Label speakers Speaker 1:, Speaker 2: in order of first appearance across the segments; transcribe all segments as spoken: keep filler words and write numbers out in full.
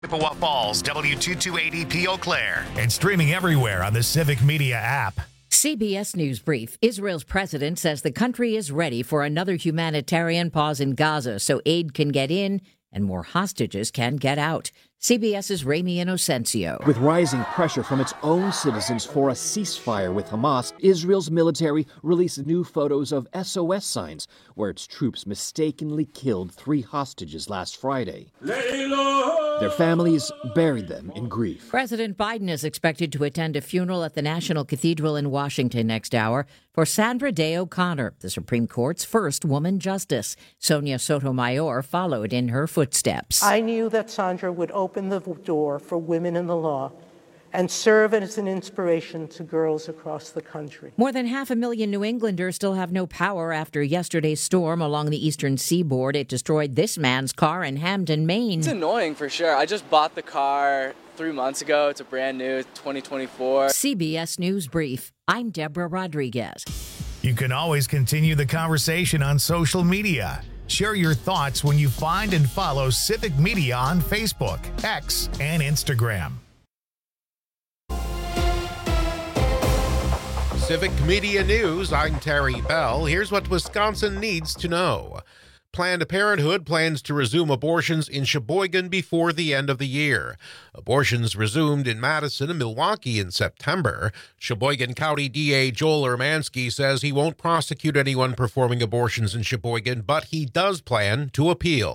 Speaker 1: Chippewa Falls, W two two eight zero P Eau Claire.
Speaker 2: And streaming everywhere on the Civic Media app.
Speaker 3: C B S News Brief. Israel's president says the country is ready for another humanitarian pause in Gaza so aid can get in and more hostages can get out. CBS's Ramy Inocencio.
Speaker 4: With rising pressure from its own citizens for a ceasefire with Hamas, Israel's military released new photos of S O S signs where its troops mistakenly killed three hostages last Friday. Their families buried them in grief.
Speaker 3: President Biden is expected to attend a funeral at the National Cathedral in Washington next hour for Sandra Day O'Connor, the Supreme Court's first woman justice. Sonia Sotomayor followed in her footsteps.
Speaker 5: I knew that Sandra would open the door for women in the law and serve as an inspiration to girls across the country.
Speaker 3: More than half a million New Englanders still have no power after yesterday's storm along the eastern seaboard. It destroyed this man's car in Hamden, Maine.
Speaker 6: It's annoying for sure. I just bought the car three months ago. It's a brand new twenty twenty-four.
Speaker 3: C B S News Brief. I'm Deborah Rodriguez.
Speaker 2: You can always continue the conversation on social media. Share your thoughts when you find and follow Civic Media on Facebook, X, and Instagram.
Speaker 7: Civic Media News, I'm Terry Bell. Here's what Wisconsin needs to know. Planned Parenthood plans to resume abortions in Sheboygan before the end of the year. Abortions resumed in Madison and Milwaukee in September. Sheboygan County D A Joel Ermansky says he won't prosecute anyone performing abortions in Sheboygan, but he does plan to appeal.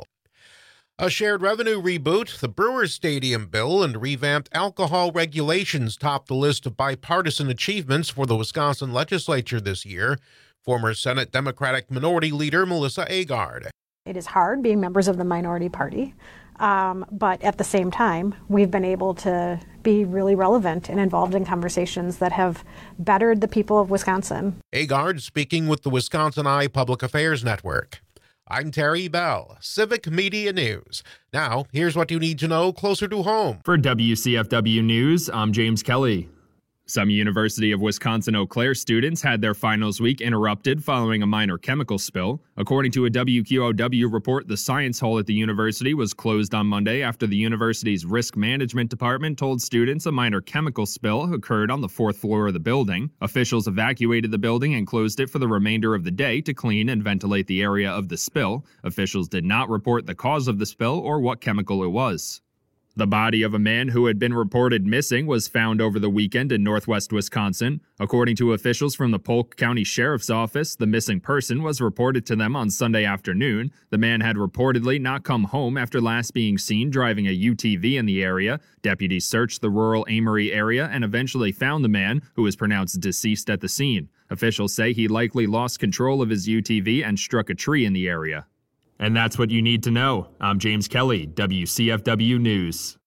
Speaker 7: A shared revenue reboot, the Brewers Stadium bill, and revamped alcohol regulations topped the list of bipartisan achievements for the Wisconsin legislature this year. Former Senate Democratic Minority Leader Melissa Agard.
Speaker 8: It is hard being members of the minority party, um, but at the same time, we've been able to be really relevant and involved in conversations that have bettered the people of Wisconsin.
Speaker 7: Agard speaking with the Wisconsin Eye Public Affairs Network. I'm Terry Bell, Civic Media News. Now, here's what you need to know closer to home.
Speaker 9: For W C F W News, I'm James Kelly. Some University of Wisconsin-Eau Claire students had their finals week interrupted following a minor chemical spill. According to a W Q O W report, the science hall at the university was closed on Monday after the university's risk management department told students a minor chemical spill occurred on the fourth floor of the building. Officials evacuated the building and closed it for the remainder of the day to clean and ventilate the area of the spill. Officials did not report the cause of the spill or what chemical it was. The body of a man who had been reported missing was found over the weekend in northwest Wisconsin. According to officials from the Polk County Sheriff's Office, the missing person was reported to them on Sunday afternoon. The man had reportedly not come home after last being seen driving a U T V in the area. Deputies searched the rural Amory area and eventually found the man, who was pronounced deceased at the scene. Officials say he likely lost control of his U T V and struck a tree in the area. And that's what you need to know. I'm James Kelly, W C F W News.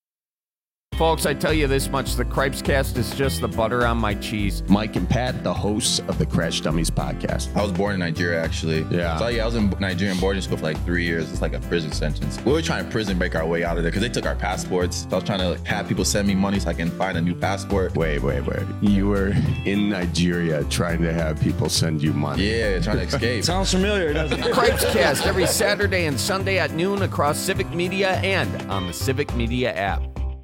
Speaker 10: Folks, I tell you this much, the Cripes Cast is just the butter on my cheese.
Speaker 11: Mike and Pat, the hosts of the Crash Dummies podcast.
Speaker 12: I was born in Nigeria, actually.
Speaker 11: Yeah.
Speaker 12: So, yeah, I was in Nigerian boarding school for like three years. It's like a prison sentence. We were trying to prison break our way out of there because they took our passports. So I was trying to like, have people send me money so I can find a new passport.
Speaker 11: Wait, wait, wait. You were in Nigeria trying to have people send you money.
Speaker 12: Yeah, trying to escape.
Speaker 10: Sounds familiar, doesn't it? Cripes Cast every Saturday and Sunday at noon across Civic Media and on the Civic Media app.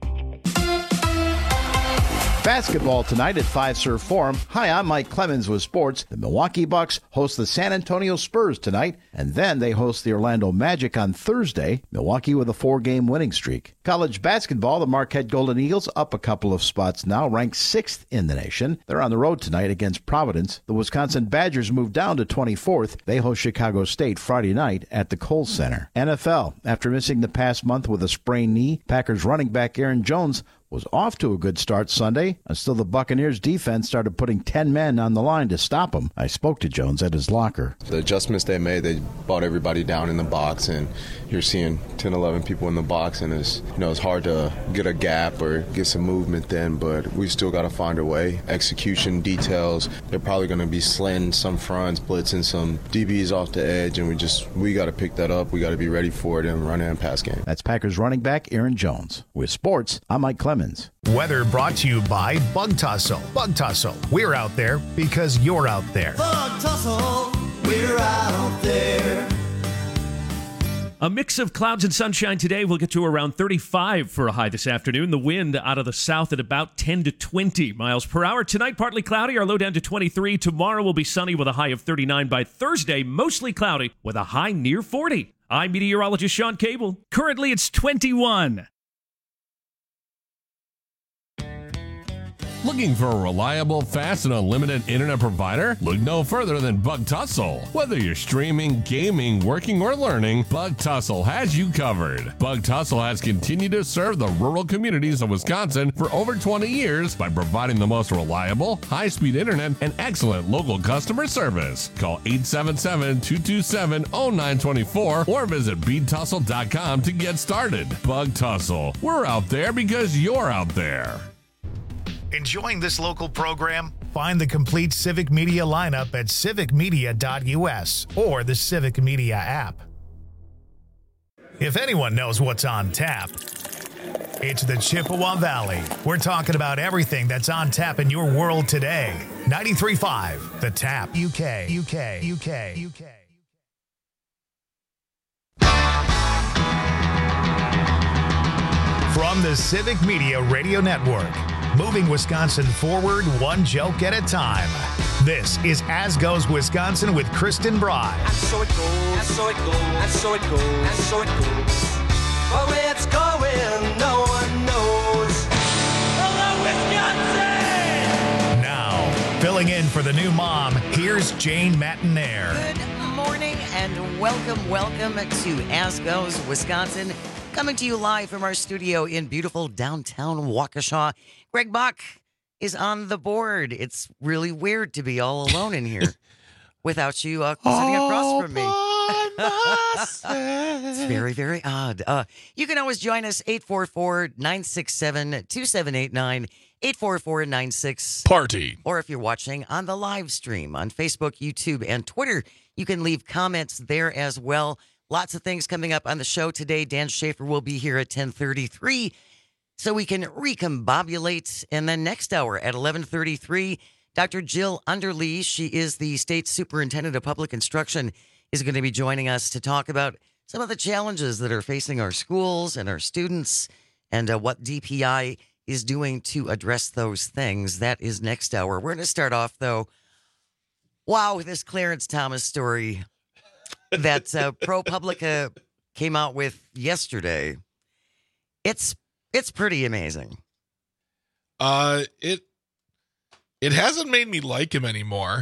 Speaker 13: Basketball tonight at Fiserv Forum. Hi, I'm Mike Clemens with sports. The Milwaukee Bucks host the San Antonio Spurs tonight, and then they host the Orlando Magic on Thursday. Milwaukee with a four-game winning streak. College basketball, the Marquette Golden Eagles up a couple of spots now, ranked sixth in the nation. They're on the road tonight against Providence. The Wisconsin Badgers move down to twenty-fourth. They host Chicago State Friday night at the Kohl Center. N F L, after missing the past month with a sprained knee, Packers running back Aaron Jones was off to a good start Sunday until the Buccaneers defense started putting ten men on the line to stop him. I spoke to Jones at his locker.
Speaker 14: The adjustments they made, they brought everybody down in the box, and you're seeing ten, eleven people in the box, and it's, you know, it's hard to get a gap or get some movement then, but we still got to find a way. Execution details, they're probably going to be slanting some fronts, blitzing some D Bs off the edge, and we just, we got to pick that up. We got to be ready for it in run and pass game.
Speaker 13: That's Packers running back Aaron Jones. With sports, I'm Mike Clemens.
Speaker 2: Weather brought to you by Bug Tussle. Bug Tussle. We're out there because you're out there.
Speaker 15: Bug Tussle. We're out there. A mix of clouds and sunshine today. We'll get to around thirty-five for a high this afternoon. The wind out of the south at about ten to twenty miles per hour. Tonight, partly cloudy. Our low down to twenty-three. Tomorrow will be sunny with a high of thirty-nine. By Thursday, mostly cloudy with a high near forty. I'm meteorologist Sean Cable. Currently, it's twenty-one.
Speaker 16: Looking for a reliable, fast, and unlimited internet provider? Look no further than Bug Tussle. Whether you're streaming, gaming, working, or learning, Bug Tussle has you covered. Bug Tussle has continued to serve the rural communities of Wisconsin for over twenty years by providing the most reliable, high-speed internet and excellent local customer service. Call eight seven seven, two two seven, zero nine two four or visit bead tussle dot com to get started. Bug Tussle. We're out there because you're out there.
Speaker 2: Enjoying this local program? Find the complete Civic Media lineup at civic media dot u s or the Civic Media app. If anyone knows what's on tap, it's the Chippewa Valley. We're talking about everything that's on tap in your world today. ninety-three point five, The Tap. U K, U K, U K, U K. From the Civic Media Radio Network, moving Wisconsin forward one joke at a time. This is As Goes Wisconsin with Kristen Bride.
Speaker 17: And so it goes, and so it goes, and so it goes, and so it goes. But where it's going, no one knows. Hello, Wisconsin!
Speaker 2: Now, filling in for the new mom, here's Jane Matinaire.
Speaker 18: Good morning and welcome, welcome to As Goes Wisconsin. Coming to you live from our studio in beautiful downtown Waukesha. Greg Bach is on the board. It's really weird to be all alone in here without you uh, sitting across from me. It's very, very odd. Uh, you can always join us, eight four four, nine six seven, two seven eight nine, eight four four, nine six.
Speaker 19: Party.
Speaker 18: Or if you're watching on the live stream on Facebook, YouTube, and Twitter, you can leave comments there as well. Lots of things coming up on the show today. Dan Schaefer will be here at ten thirty-three, so we can recombobulate. And then next hour at eleven thirty-three, Doctor Jill Underly, she is the State Superintendent of Public Instruction, is going to be joining us to talk about some of the challenges that are facing our schools and our students and uh, what D P I is doing to address those things. That is next hour. We're going to start off, though, wow, with this Clarence Thomas story that uh, ProPublica came out with yesterday. It's it's pretty amazing.
Speaker 19: Uh, it it hasn't made me like him anymore.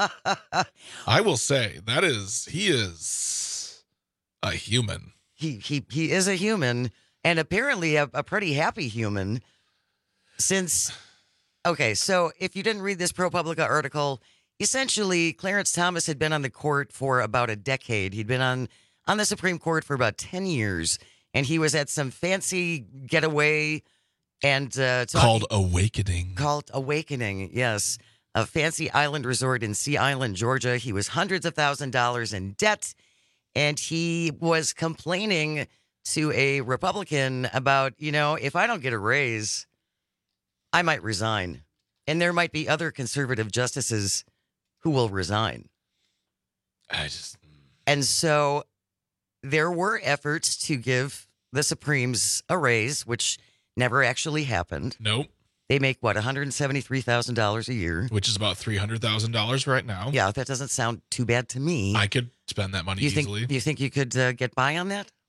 Speaker 19: I will say that is he is a human.
Speaker 18: He he he is a human, and apparently a, a pretty happy human. Since okay, so if you didn't read this ProPublica article. Essentially, Clarence Thomas had been on the court for about a decade. He'd been on, on the Supreme Court for about ten years, and he was at some fancy getaway and uh, talking,
Speaker 19: called Awakening.
Speaker 18: Called Awakening, yes. A fancy island resort in Sea Island, Georgia. He was hundreds of thousand dollars in debt, and he was complaining to a Republican about, you know, if I don't get a raise, I might resign. And there might be other conservative justices who will resign.
Speaker 19: I just...
Speaker 18: And so there were efforts to give the Supremes a raise, which never actually happened.
Speaker 19: Nope.
Speaker 18: They make, what, one hundred seventy-three thousand dollars a year?
Speaker 19: Which is about three hundred thousand dollars right now.
Speaker 18: Yeah, that doesn't sound too bad to me.
Speaker 19: I could spend that money
Speaker 18: you
Speaker 19: easily.
Speaker 18: Think, you think you could uh, get by on that?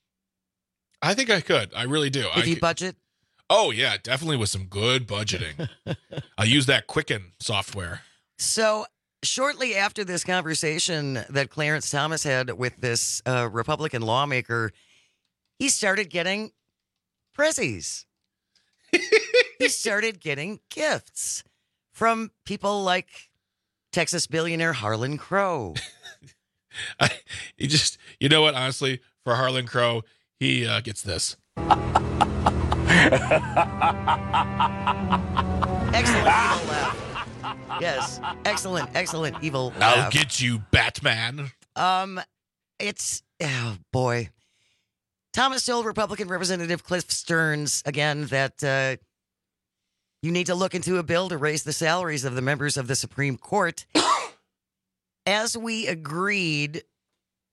Speaker 19: I think I could. I really do.
Speaker 18: If
Speaker 19: I
Speaker 18: you
Speaker 19: could...
Speaker 18: budget?
Speaker 19: Oh, yeah, definitely with some good budgeting. I use that Quicken software.
Speaker 18: So shortly after this conversation that Clarence Thomas had with this uh, Republican lawmaker, he started getting prezzies. He started getting gifts from people like Texas billionaire Harlan Crow.
Speaker 19: I, he just, you know what, honestly, for Harlan Crow, he uh, gets this.
Speaker 18: Excellent evil laugh. Yes, excellent, excellent evil laugh.
Speaker 19: I'll get you, Batman.
Speaker 18: Um, it's, oh boy. Thomas told Republican Representative Cliff Stearns, again, that uh, you need to look into a bill to raise the salaries of the members of the Supreme Court. As we agreed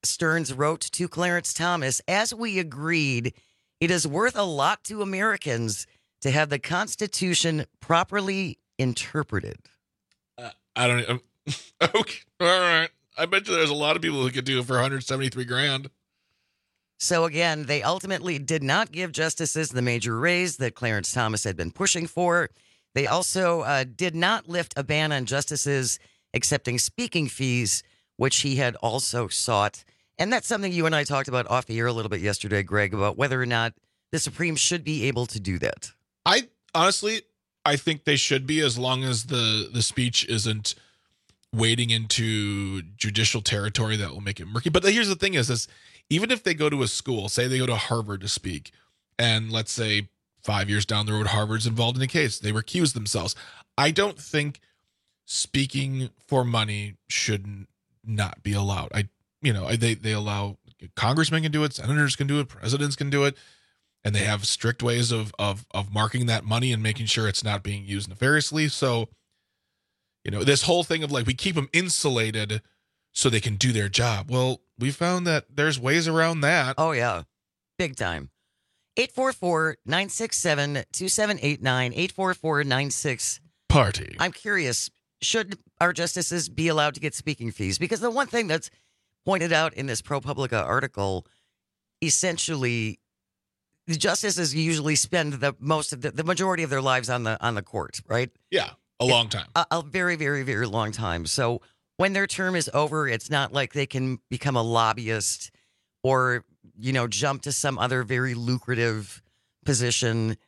Speaker 18: Stearns wrote to Clarence Thomas, as we agreed, it is worth a lot to Americans to have the Constitution properly interpreted.
Speaker 19: Uh, I don't um, okay. All right. I bet you there's a lot of people who could do it for one hundred seventy-three grand.
Speaker 18: So again, they ultimately did not give justices the major raise that Clarence Thomas had been pushing for. They also uh, did not lift a ban on justices accepting speaking fees, which he had also sought. And that's something you and I talked about off the air a little bit yesterday, Greg, about whether or not the Supreme should be able to do that.
Speaker 19: I honestly, I think they should be, as long as the, the speech isn't wading into judicial territory that will make it murky. But here's the thing is, is even if they go to a school, say they go to Harvard to speak, and let's say five years down the road, Harvard's involved in a case, they recuse themselves. I don't think speaking for money should not be allowed. I, you know, they, they allow congressmen can do it, senators can do it, presidents can do it. And they have strict ways of, of, of marking that money and making sure it's not being used nefariously. So, you know, this whole thing of like, we keep them insulated so they can do their job. Well, we found that there's ways around that.
Speaker 18: Oh, yeah. Big time. eight four four, nine six seven, two seven eight nine, eight four four nine six.
Speaker 19: Party.
Speaker 18: I'm curious, should our justices be allowed to get speaking fees? Because the one thing that's pointed out in this ProPublica article, essentially, the justices usually spend the most of the, the majority of their lives on the on the court, right?
Speaker 19: Yeah, a long time.
Speaker 18: A, a very, very, very long time. So when their term is over, it's not like they can become a lobbyist or, you know, jump to some other very lucrative position.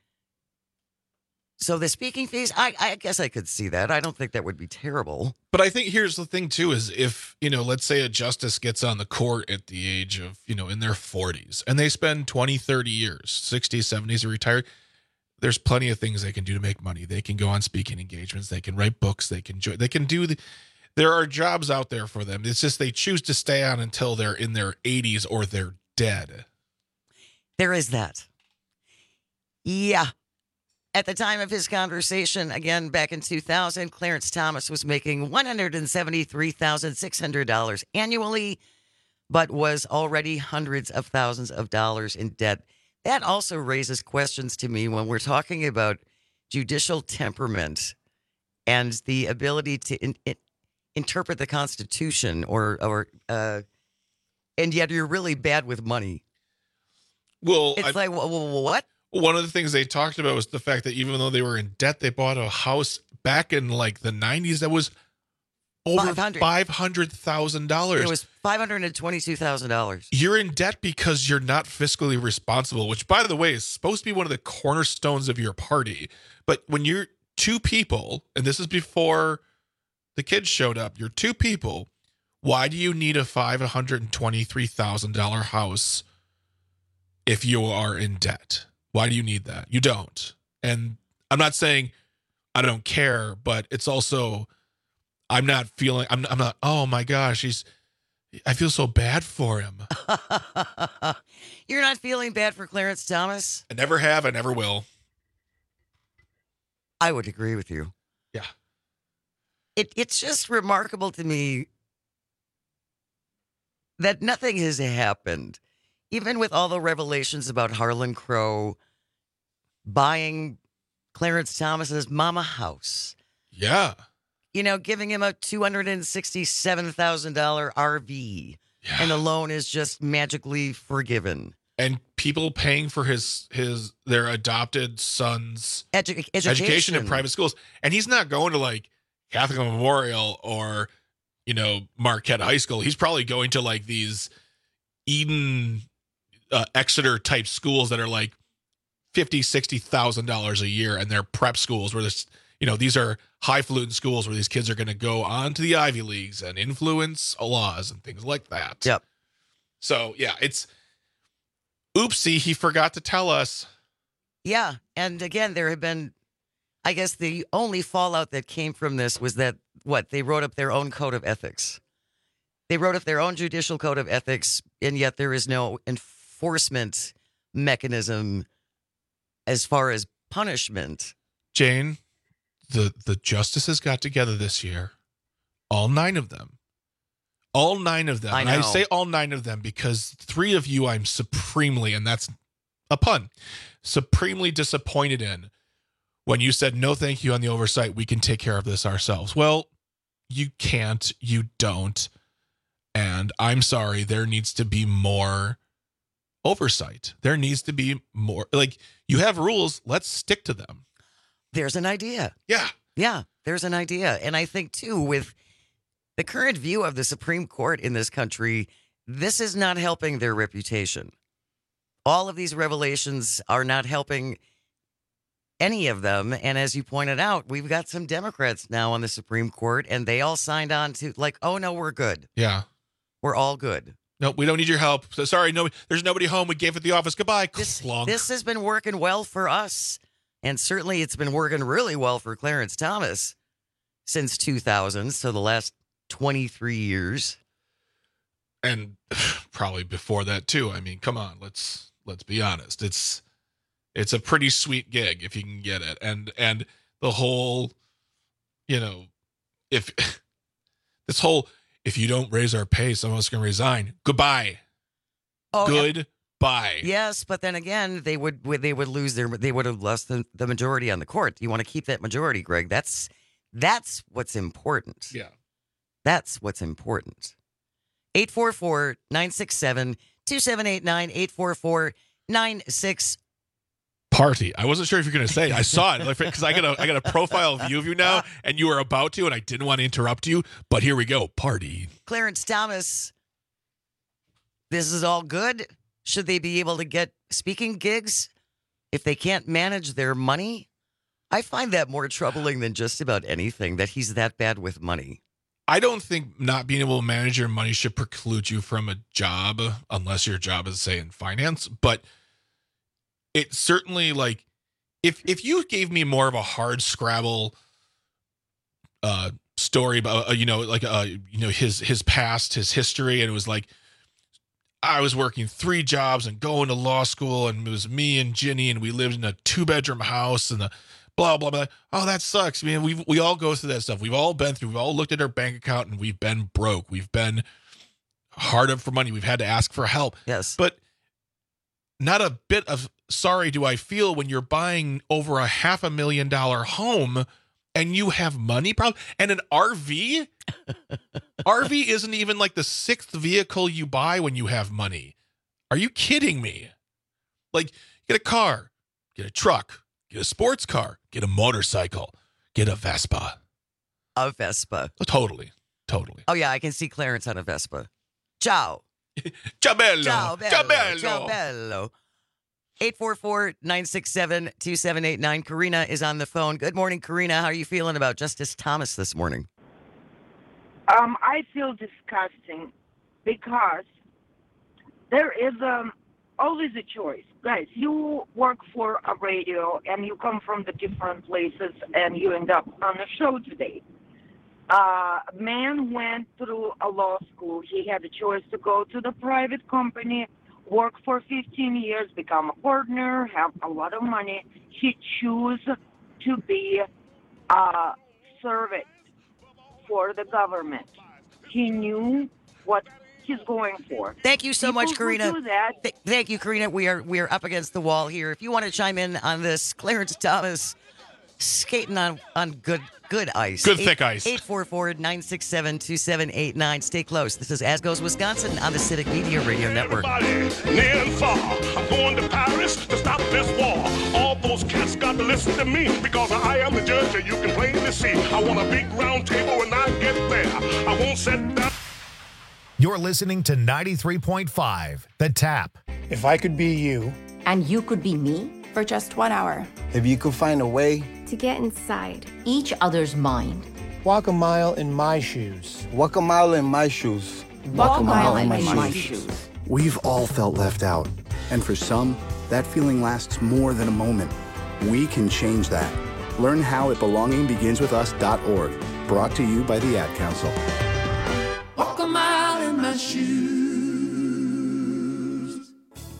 Speaker 18: So the speaking fees, I, I guess I could see that. I don't think that would be terrible.
Speaker 19: But I think here's the thing, too, is if, you know, let's say a justice gets on the court at the age of, you know, in their forties, and they spend twenty, thirty years, sixties, seventies, are retired, there's plenty of things they can do to make money. They can go on speaking engagements. They can write books. They can, they can do the, there are jobs out there for them. It's just they choose to stay on until they're in their eighties or they're dead.
Speaker 18: There is that. Yeah. At the time of his conversation, again, back in two thousand, Clarence Thomas was making one hundred seventy-three thousand six hundred dollars annually, but was already hundreds of thousands of dollars in debt. That also raises questions to me when we're talking about judicial temperament and the ability to in, in, interpret the Constitution, or, or uh, and yet you're really bad with money.
Speaker 19: Well,
Speaker 18: it's
Speaker 19: I,
Speaker 18: like, well, what?
Speaker 19: One of the things they talked about was the fact that even though they were in debt, they bought a house back in like the nineties that was over five hundred thousand dollars.
Speaker 18: It was five hundred twenty-two thousand dollars.
Speaker 19: You're in debt because you're not fiscally responsible, which, by the way, is supposed to be one of the cornerstones of your party. But when you're two people, and this is before the kids showed up, you're two people, why do you need a five hundred twenty-three thousand dollars house if you are in debt? Why do you need that? You don't. And I'm not saying I don't care, but it's also, I'm not feeling, I'm, I'm not, oh my gosh, he's, I feel so bad for him.
Speaker 18: You're not feeling bad for Clarence Thomas?
Speaker 19: I never have, I never will.
Speaker 18: I would agree with you.
Speaker 19: Yeah.
Speaker 18: It, it's just remarkable to me that nothing has happened. Even with all the revelations about Harlan Crow buying Clarence Thomas's mama house.
Speaker 19: Yeah.
Speaker 18: You know, giving him a two hundred sixty-seven thousand dollars R V. Yeah. And the loan is just magically forgiven.
Speaker 19: And people paying for his his their adopted son's
Speaker 18: Edu- education.
Speaker 19: education in private schools. And he's not going to like Catholic Memorial or, you know, Marquette High School. He's probably going to like these Eden... Uh, Exeter type schools that are like fifty, sixty thousand dollars a year, and they're prep schools where this, you know, these are highfalutin schools where these kids are going to go on to the Ivy Leagues and influence laws and things like that.
Speaker 18: Yep.
Speaker 19: So yeah, it's oopsie, he forgot to tell us.
Speaker 18: Yeah, and again, there have been, I guess, the only fallout that came from this was that what they wrote up their own code of ethics. They wrote up their own judicial code of ethics, and yet there is no enforcement mechanism as far as punishment.
Speaker 19: Jane, the the justices got together this year, all nine of them, All nine of them.
Speaker 18: I
Speaker 19: And I
Speaker 18: know.
Speaker 19: say all nine of them because three of you I'm supremely, and that's a pun, supremely disappointed in when you said, no, thank you on the oversight. We can take care of this ourselves. Well, you can't. You don't. And I'm sorry. There needs to be more oversight. There needs to be more. Like, you have rules. Let's stick to them.
Speaker 18: There's an idea.
Speaker 19: Yeah.
Speaker 18: Yeah, there's an idea. And I think, too, with the current view of the Supreme Court in this country, this is not helping their reputation. All of these revelations are not helping any of them. And as you pointed out, we've got some Democrats now on the Supreme Court, and they all signed on to, like, oh, no, we're good.
Speaker 19: Yeah.
Speaker 18: We're all good.
Speaker 19: No, we don't need your help. So sorry, no, there's nobody home. We gave it the office. Goodbye.
Speaker 18: This,
Speaker 19: Clunk.
Speaker 18: this has been working well for us. And certainly it's been working really well for Clarence Thomas since two thousand, so the last twenty-three years.
Speaker 19: And probably before that too. I mean, come on, let's let's be honest. It's it's a pretty sweet gig if you can get it. And and the whole, you know, if this whole if you don't raise our pay, some of us can resign. Goodbye.
Speaker 18: Oh,
Speaker 19: Goodbye. Yeah.
Speaker 18: Yes, but then again, they would they would lose their they would have lost the, the majority on the court. You want to keep that majority, Greg. That's that's what's important.
Speaker 19: Yeah.
Speaker 18: That's what's important. eight four four, nine six seven, two seven eight nine, eight four four, nine six
Speaker 19: Party. I wasn't sure if you're going to say it. I saw it because I got a I got a profile view of you now, and you were about to, and I didn't want to interrupt you, but here we go. Party.
Speaker 18: Clarence Thomas, this is all good. Should they be able to get speaking gigs if they can't manage their money? I find that more troubling than just about anything, that he's that bad with money.
Speaker 19: I don't think not being able to manage your money should preclude you from a job unless your job is, say, in finance. But it certainly, like, if if you gave me more of a hard Scrabble uh, story about, uh, you know, like, uh, you know, his his past, his history, and it was like, I was working three jobs and going to law school, and it was me and Ginny, and we lived in a two bedroom house, and the blah, blah, blah. Oh, that sucks. I mean, we we all go through that stuff. We've all been through, we've all looked at our bank account, and we've been broke. We've been hard up for money. We've had to ask for help.
Speaker 18: Yes.
Speaker 19: But not a bit of sorry do I feel when you're buying over a half a million dollar home and you have money problems and an R V. R V isn't even like the sixth vehicle you buy when you have money. Are you kidding me? Like, get a car, get a truck, get a sports car, get a motorcycle, get a Vespa.
Speaker 18: A Vespa.
Speaker 19: Oh, totally. Totally.
Speaker 18: Oh, yeah, I can see Clarence on a Vespa. Ciao.
Speaker 19: Ciao bello.
Speaker 18: Ciao bello.
Speaker 19: Ciao bello.
Speaker 18: Ciao bello. eight four four, nine six seven, two seven eight nine. Karina is on the phone. Good morning, Karina. How are you feeling about Justice Thomas this morning?
Speaker 20: Um, I feel disgusting because there is um, always a choice. Guys, you work for a radio and you come from the different places and you end up on a show today. Uh, a man went through a law school. He had a choice to go to the private company, work for fifteen years, become a partner, have a lot of money. He chose to be a servant for the government. He knew what he's going for.
Speaker 18: Thank you so
Speaker 20: People
Speaker 18: much,
Speaker 20: who
Speaker 18: Karina.
Speaker 20: do that,
Speaker 18: Th- thank you, Karina. We are we are up against the wall here. If you want to chime in on this, Clarence Thomas skating on, on good good ice.
Speaker 19: Good thick ice.
Speaker 18: eight four four, nine six seven, two seven eight nine. Stay close. This is As Goes Wisconsin on the Civic Media Radio Network.
Speaker 21: Near and far, I'm going to Paris to stop this war. All those cats got to listen to me because I am the judge and you can plainly see. I want a big round table when I get there. I won't sit down.
Speaker 2: You're listening to ninety-three point five, The Tap.
Speaker 22: If I could be you.
Speaker 23: And you could be me for just one hour.
Speaker 22: If you could find a way.
Speaker 23: To get inside each other's mind.
Speaker 22: Walk a mile in my shoes.
Speaker 24: Walk a mile in my shoes.
Speaker 23: Walk, Walk a mile, mile in, in my, my shoes. shoes.
Speaker 25: We've all felt left out. And for some, that feeling lasts more than a moment. We can change that. Learn how at belonging begins with us dot org. Brought to you by the Ad Council.
Speaker 17: Walk a mile in my shoes.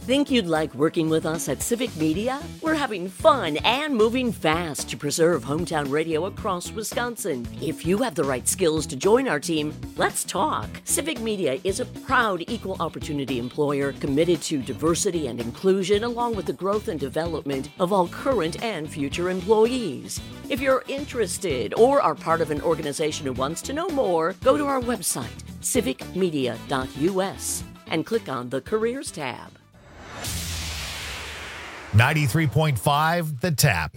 Speaker 1: Think you'd like working with us at Civic Media? We're having fun and moving fast to preserve hometown radio across Wisconsin. If you have the right skills to join our team, let's talk. Civic Media is a proud equal opportunity employer committed to diversity and inclusion, along with the growth and development of all current and future employees. If you're interested or are part of an organization who wants to know more, go to our website, civic media dot u s, and click on the Careers tab.
Speaker 2: ninety-three point five The Tap.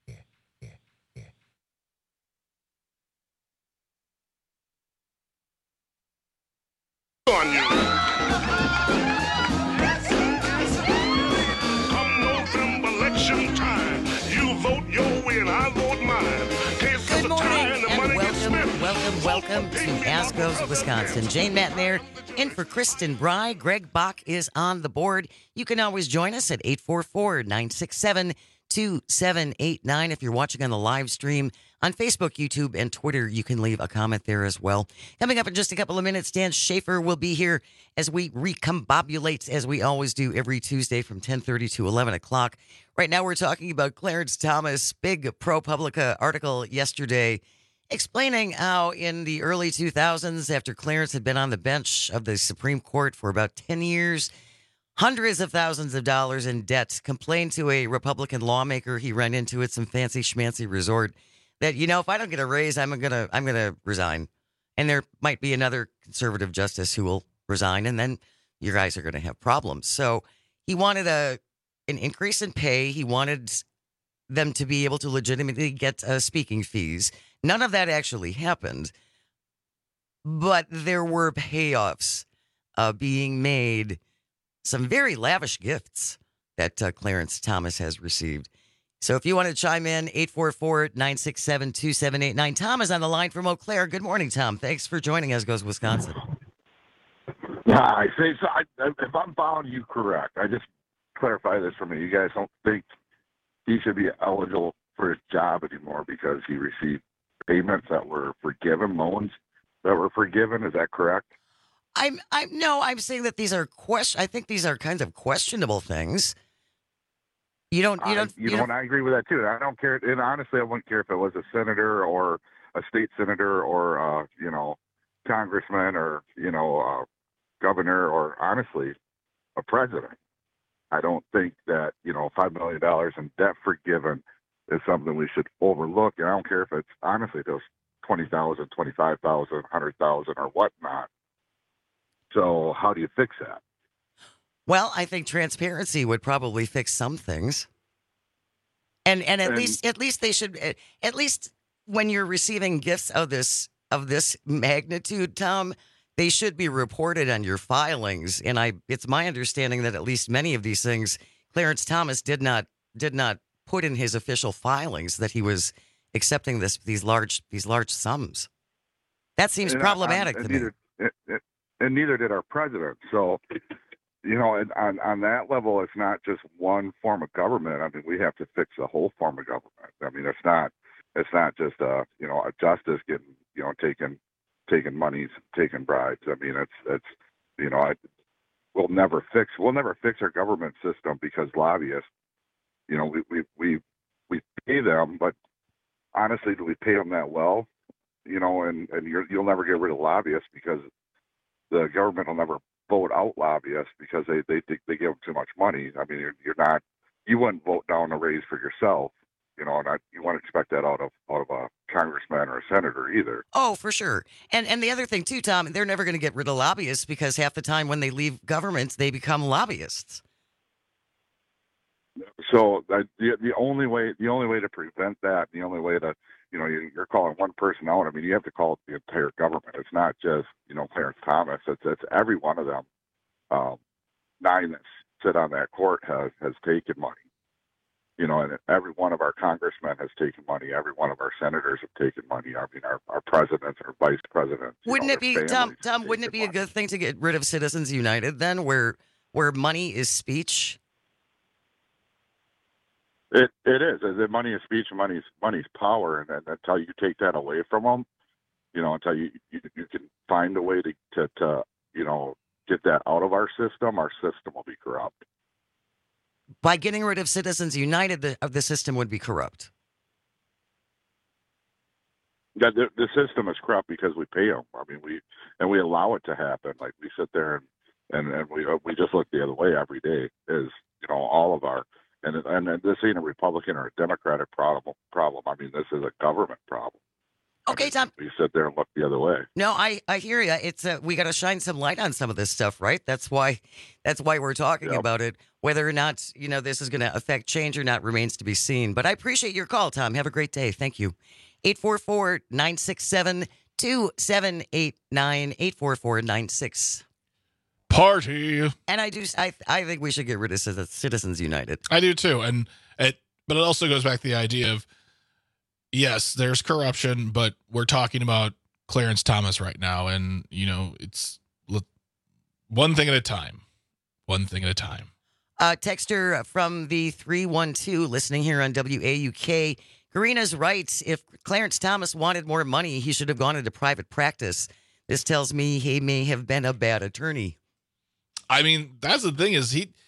Speaker 21: On you. Come November election time, you vote your way and I vote mine.
Speaker 18: Good morning and welcome, welcome, welcome to Ask Goes Wisconsin. Jane Matnair in for Kristen Bry. Greg Bach is on the board. You can always join us at eight four four, nine six seven, two seven eight nine. If you're watching on the live stream on Facebook, YouTube, and Twitter, you can leave a comment there as well. Coming up in just a couple of minutes, Dan Schaefer will be here as we recombobulate, as we always do every Tuesday from ten thirty to eleven o'clock. Right now, we're talking about Clarence Thomas' big ProPublica article yesterday explaining how in the early two thousands, after Clarence had been on the bench of the Supreme Court for about ten years, hundreds of thousands of dollars in debt, complained to a Republican lawmaker he ran into at some fancy schmancy resort that, you know, if I don't get a raise, I'm gonna I'm gonna resign. And there might be another conservative justice who will resign, and then you guys are gonna have problems. So he wanted a an increase in pay. He wanted them to be able to legitimately get uh, speaking fees. None of that actually happened, but there were payoffs uh, being made, some very lavish gifts that uh, Clarence Thomas has received. So if you want to chime in, eight four four, nine six seven, two seven eight nine. Tom is on the line from Eau Claire. Good morning, Tom. Thanks for joining us, Goes Wisconsin.
Speaker 3: Hi. Say, so I, if I'm following you correct, I just clarify this for me. You guys don't think he should be eligible for his job anymore because he received payments that were forgiven, loans that were forgiven. Is that correct?
Speaker 18: I'm, I'm no, I'm saying that these are question. I think these are kinds of questionable things. You don't, you don't,
Speaker 3: I, you,
Speaker 18: you
Speaker 3: know,
Speaker 18: don't,
Speaker 3: and I agree with that too. I don't care, and honestly, I wouldn't care if it was a senator or a state senator or uh, you know, congressman or you know, uh, governor or honestly, a president. I don't think that you know, five million dollars in debt forgiven is something we should overlook. And I don't care if it's honestly those twenty thousand, twenty-five thousand, one hundred thousand, or whatnot. So how do you fix that?
Speaker 18: Well, I think transparency would probably fix some things. And and at
Speaker 3: And-
Speaker 18: least at least they should at least when you're receiving gifts of this of this magnitude, Tom, they should be reported on your filings. And I it's my understanding that at least many of these things Clarence Thomas did not did not put in his official filings that he was accepting this these large these large sums. That seems
Speaker 3: And I-
Speaker 18: problematic
Speaker 3: and
Speaker 18: to me.
Speaker 3: neither, and- and- and neither did our president. So, you know, and on, on that level, it's not just one form of government. I mean, we have to fix the whole form of government. I mean, it's not it's not just a you know a justice getting you know taking taking monies, taking bribes. I mean, it's it's you know I, we'll never fix we'll never fix our government system because lobbyists. You know, we we we, we pay them, but honestly, do we pay them that well? You know, and and you're, you'll never get rid of lobbyists because the government will never vote out lobbyists because they they think they give them too much money. I mean, you're, you're not you wouldn't vote down a raise for yourself. You know, and I, you wouldn't expect that out of out of a congressman or a senator either.
Speaker 18: Oh, for sure. And and the other thing too, Tom, they're never going to get rid of lobbyists because half the time when they leave government, they become lobbyists.
Speaker 3: So uh, the the only way the only way to prevent that, the only way to you know you, you're calling one person out. I mean, you have to call it the entire government. It's not just you know Clarence Thomas. It's it's every one of them. Um, nine that sit on that court has has taken money. You know, and every one of our congressmen has taken money. Every one of our senators have taken money. I mean, our, our presidents, our vice presidents.
Speaker 18: Wouldn't
Speaker 3: know,
Speaker 18: it be
Speaker 3: their
Speaker 18: Tom?
Speaker 3: families
Speaker 18: Tom,
Speaker 3: have
Speaker 18: wouldn't it
Speaker 3: taken
Speaker 18: be a
Speaker 3: money.
Speaker 18: good thing to get rid of Citizens United then, where where money is speech?
Speaker 3: It it is. The money is speech, money is money's power, and, and until you take that away from them, you know, until you you, you can find a way to, to to you know get that out of our system, our system will be corrupt.
Speaker 18: by getting rid of Citizens United, the, the system would be corrupt.
Speaker 3: Yeah, the, the system is corrupt because we pay them. I mean, we and we allow it to happen. Like we sit there and and, and we we just look the other way every day. Is you know all of our and and this ain't a Republican or a Democratic problem. Problem. I mean, this is a government problem.
Speaker 18: Okay, Tom.
Speaker 3: We sit there and look the other way.
Speaker 18: No, I, I hear you. It's uh, we got to shine some light on some of this stuff, right? That's why that's why we're talking
Speaker 3: Yep.
Speaker 18: about it. Whether or not you know this is going to affect change or not remains to be seen. But I appreciate your call, Tom. Have a great day. Thank you. eight four four, nine six seven, two seven eight nine, eight four four, nine six.
Speaker 19: Party.
Speaker 18: And I do. I I think we should get rid of Citizens United.
Speaker 19: I do too, and it. But it also goes back to the idea of yes, there's corruption, but we're talking about Clarence Thomas right now, and you know it's one thing at a time. One thing at a time.
Speaker 18: Uh, texter from the three one two listening here on W A U K. Karina's right. If Clarence Thomas wanted more money, he should have gone into private practice. This tells me he may have been a bad attorney.
Speaker 19: I mean, that's the thing is he,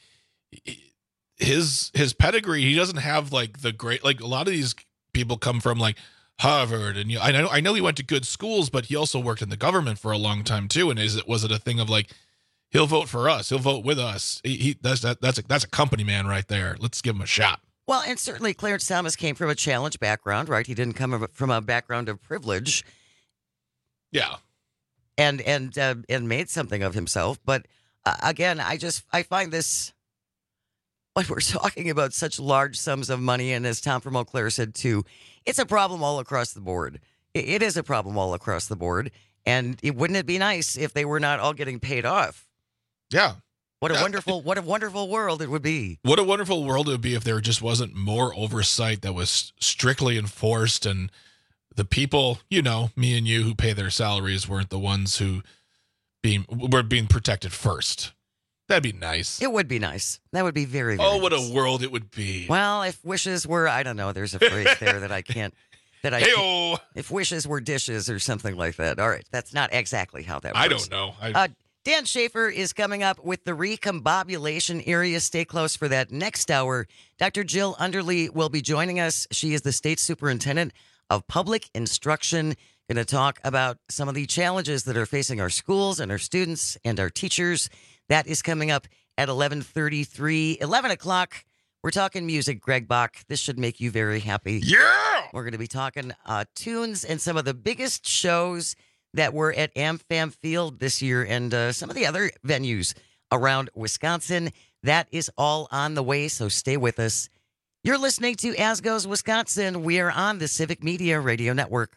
Speaker 19: his his pedigree. He doesn't have like the great like a lot of these people come from like Harvard, and you know, I know I know he went to good schools, but he also worked in the government for a long time too. And is it was it a thing of like he'll vote for us, he'll vote with us? He, he that's that, that's a, that's a company man right there. Let's give him a shot.
Speaker 18: Well, and certainly Clarence Thomas came from a challenged background, right? He didn't come from a background of privilege.
Speaker 19: Yeah.
Speaker 18: And and uh, and made something of himself. But uh, again, I just I find this when we're talking about such large sums of money, and as Tom from Eau Claire said too, it's a problem all across the board. It, it is a problem all across the board, and it wouldn't it be nice if they were not all getting paid off?
Speaker 19: Yeah.
Speaker 18: What a
Speaker 19: Yeah.
Speaker 18: wonderful, what a wonderful world it would be.
Speaker 19: What a wonderful world it would be if there just wasn't more oversight that was strictly enforced, and the people, you know, me and you who pay their salaries weren't the ones who being were being protected first. That'd be nice.
Speaker 18: It would be nice. That would be very, very
Speaker 19: Oh, what
Speaker 18: nice.
Speaker 19: a world it would be.
Speaker 18: Well, if wishes were, I don't know, there's a phrase there that I can't, that I,
Speaker 19: Hey-o.
Speaker 18: if wishes were dishes or something like that. All right. That's not exactly how that works.
Speaker 19: I don't know. I,
Speaker 18: Uh, Dan Schaefer is coming up with the recombobulation area. Stay close for that next hour. Doctor Jill Underly will be joining us. She is the state superintendent of public instruction. Going to talk about some of the challenges that are facing our schools and our students and our teachers. That is coming up at eleven thirty-three, eleven o'clock. We're talking music, Greg Bach. This should make you very happy.
Speaker 19: Yeah!
Speaker 18: We're going to be talking uh, tunes and some of the biggest shows that were at AmFam Field this year and uh, some of the other venues around Wisconsin. That is all on the way, so stay with us. You're listening to As Goes Wisconsin. We are on the Civic Media Radio Network.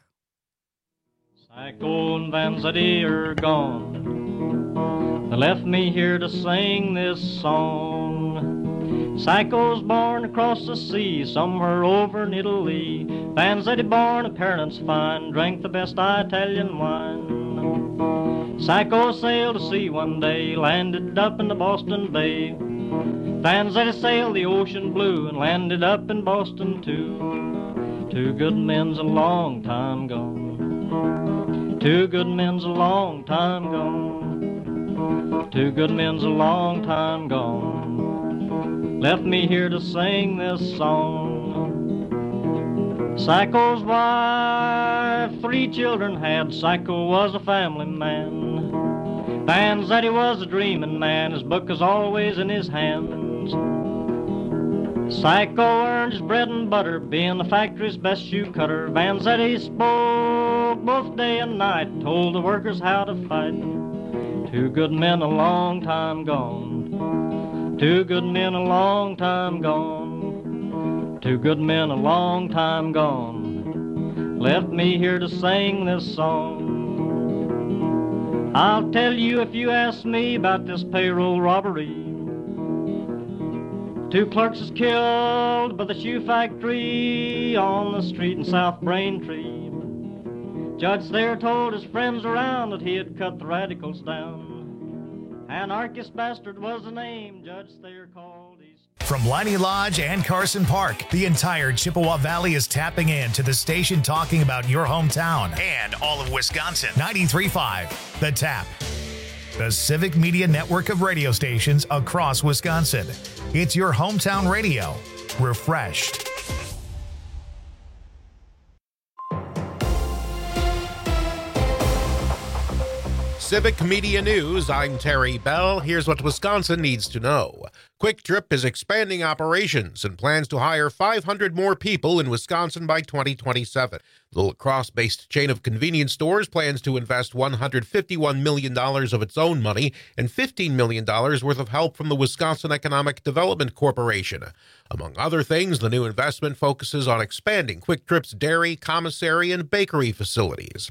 Speaker 4: Psycho and Vanzetti are gone. They left me here to sing this song. Psycho's born across the sea, somewhere over in Italy. Vanzetti born of parents fine, drank the best Italian wine. Psycho sailed to sea one day, landed up in the Boston Bay. Vanzetti sailed the ocean blue and landed up in Boston too. Two good men's a long time gone. Two good men's a long time gone. Two good men's a long time gone. Left me here to sing this song. Psycho's wife, three children had. Psycho was a family man. Vanzetti was a dreaming man. His book was always in his hands. Psycho earned his bread and butter, being the factory's best shoe cutter. Vanzetti spoke both day and night, told the workers how to fight. Two good men a long time gone. Two good men a long time gone. Two good men a long time gone. Left me here to sing this song. I'll tell you if you ask me about this payroll robbery. Two clerks is killed by the shoe factory on the street in South Braintree. Judge there told his friends around that he had cut the radicals down. Anarchist bastard was the name Judge Thayer called. He's
Speaker 2: From Liney Lodge and Carson Park, the entire Chippewa Valley is tapping in to the station talking about your hometown and all of Wisconsin. ninety-three point five, The Tap. The Civic Media network of radio stations across Wisconsin. It's your hometown radio. Refreshed.
Speaker 5: Civic Media News, I'm Terry Bell. Here's what Wisconsin needs to know. Quick Trip is expanding operations and plans to hire five hundred more people in Wisconsin by twenty twenty-seven. The La Crosse-based chain of convenience stores plans to invest one hundred fifty-one million dollars of its own money and fifteen million dollars worth of help from the Wisconsin Economic Development Corporation. Among other things, the new investment focuses on expanding Quick Trip's dairy, commissary, and bakery facilities.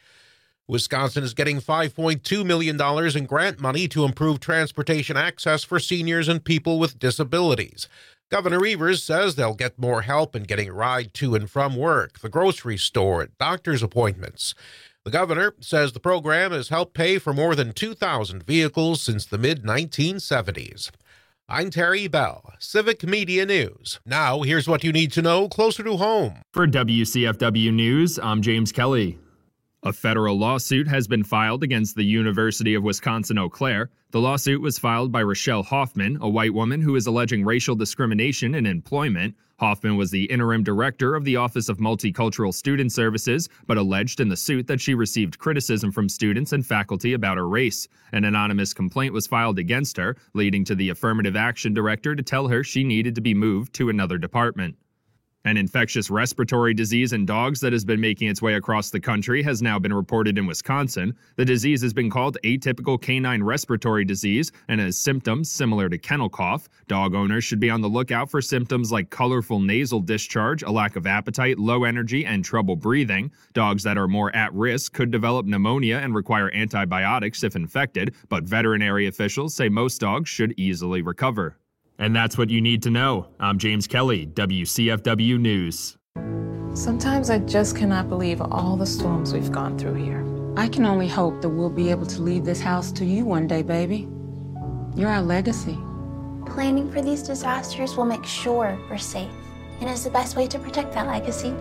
Speaker 5: Wisconsin is getting five point two million dollars in grant money to improve transportation access for seniors and people with disabilities. Governor Evers says they'll get more help in getting a ride to and from work, the grocery store, and doctor's appointments. The governor says the program has helped pay for more than two thousand vehicles since the mid nineteen seventies. I'm Terry Bell, Civic Media News. Now, here's what you need to know closer to home.
Speaker 6: For W C F W News, I'm James Kelly. A federal lawsuit has been filed against the University of Wisconsin-Eau Claire. The lawsuit was filed by Rochelle Hoffman, a white woman who is alleging racial discrimination in employment. Hoffman was the interim director of the Office of Multicultural Student Services, but alleged in the suit that she received criticism from students and faculty about her race. An anonymous complaint was filed against her, leading to the affirmative action director to tell her she needed to be moved to another department. An infectious respiratory disease in dogs that has been making its way across the country has now been reported in Wisconsin. The disease has been called atypical canine respiratory disease and has symptoms similar to kennel cough. Dog owners should be on the lookout for symptoms like colorful nasal discharge, a lack of appetite, low energy, and trouble breathing. Dogs that are more at risk could develop pneumonia and require antibiotics if infected, but veterinary officials say most dogs should easily recover. And that's what you need to know. I'm James Kelly, W C F W News.
Speaker 7: Sometimes I just cannot believe all the storms we've gone through here.
Speaker 8: I can only hope that we'll be able to leave this house to you one day, baby. You're our legacy.
Speaker 9: Planning for these disasters will make sure we're safe, and is the best way to protect that legacy.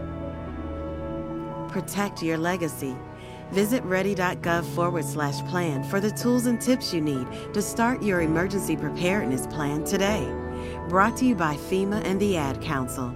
Speaker 26: Protect your legacy. Visit ready.gov forward slash plan for the tools and tips you need to start your emergency preparedness plan today. Brought to you by FEMA and the Ad Council.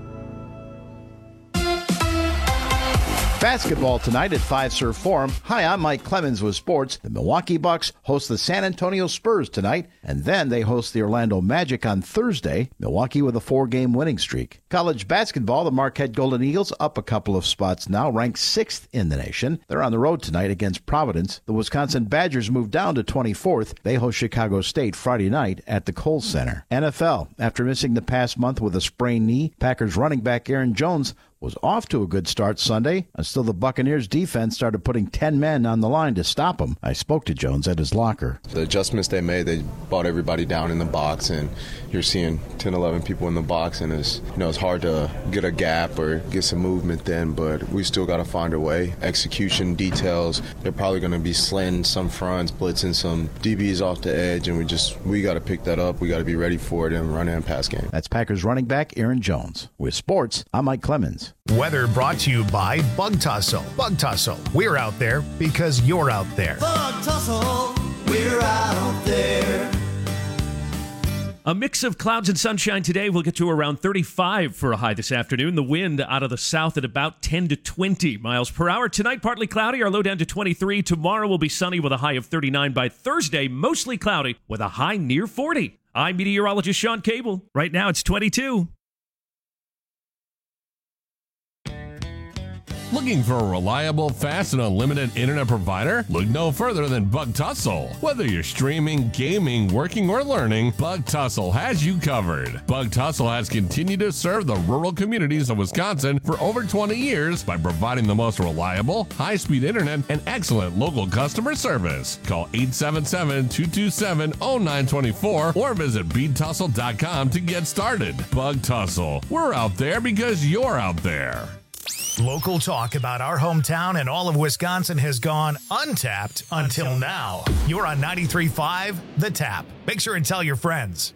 Speaker 13: Basketball tonight at Fiserv Forum. Hi, I'm Mike Clemens with sports. The Milwaukee Bucks host the San Antonio Spurs tonight, and then they host the Orlando Magic on Thursday. Milwaukee with a four-game winning streak. College basketball, the Marquette Golden Eagles up a couple of spots now, ranked sixth in the nation. They're on the road tonight against Providence. The Wisconsin Badgers move down to twenty-fourth. They host Chicago State Friday night at the Kohl Center. N F L, after missing the past month with a sprained knee, Packers running back Aaron Jones was off to a good start Sunday until the Buccaneers defense started putting ten men on the line to stop him. I spoke to Jones at his locker.
Speaker 14: The adjustments they made, they brought everybody down in the box, and you're seeing ten, eleven people in the box, and it's, you know, it's hard to get a gap or get some movement then, but we still got to find a way. Execution details, they're probably going to be slanting some fronts, blitzing some D Bs off the edge, and we just, we got to pick that up. We got to be ready for it and run and pass game.
Speaker 13: That's Packers running back Aaron Jones. With sports, I'm Mike Clemens.
Speaker 2: Weather brought to you by Bug Tussle. Bug Tussle, we're out there because you're out there.
Speaker 17: Bug Tussle, we're out there.
Speaker 15: A mix of clouds and sunshine today. We'll get to around thirty-five for a high this afternoon. The wind out of the south at about ten to twenty miles per hour. Tonight, partly cloudy. Our low down to twenty-three. Tomorrow will be sunny with a high of thirty-nine. By Thursday, mostly cloudy with a high near forty. I'm meteorologist Sean Cable. Right now, it's twenty-two.
Speaker 16: Looking for a reliable, fast, and unlimited internet provider? Look no further than Bug Tussle. Whether you're streaming, gaming, working, or learning, Bug Tussle has you covered. Bug Tussle has continued to serve the rural communities of Wisconsin for over twenty years by providing the most reliable, high-speed internet and excellent local customer service. Call eight seven seven, two two seven, zero nine two four or visit bead tussle dot com to get started. Bug Tussle. We're out there because you're out there.
Speaker 2: Local talk about our hometown and all of Wisconsin has gone untapped until now. You're on ninety-three point five The Tap. Make sure and tell your friends.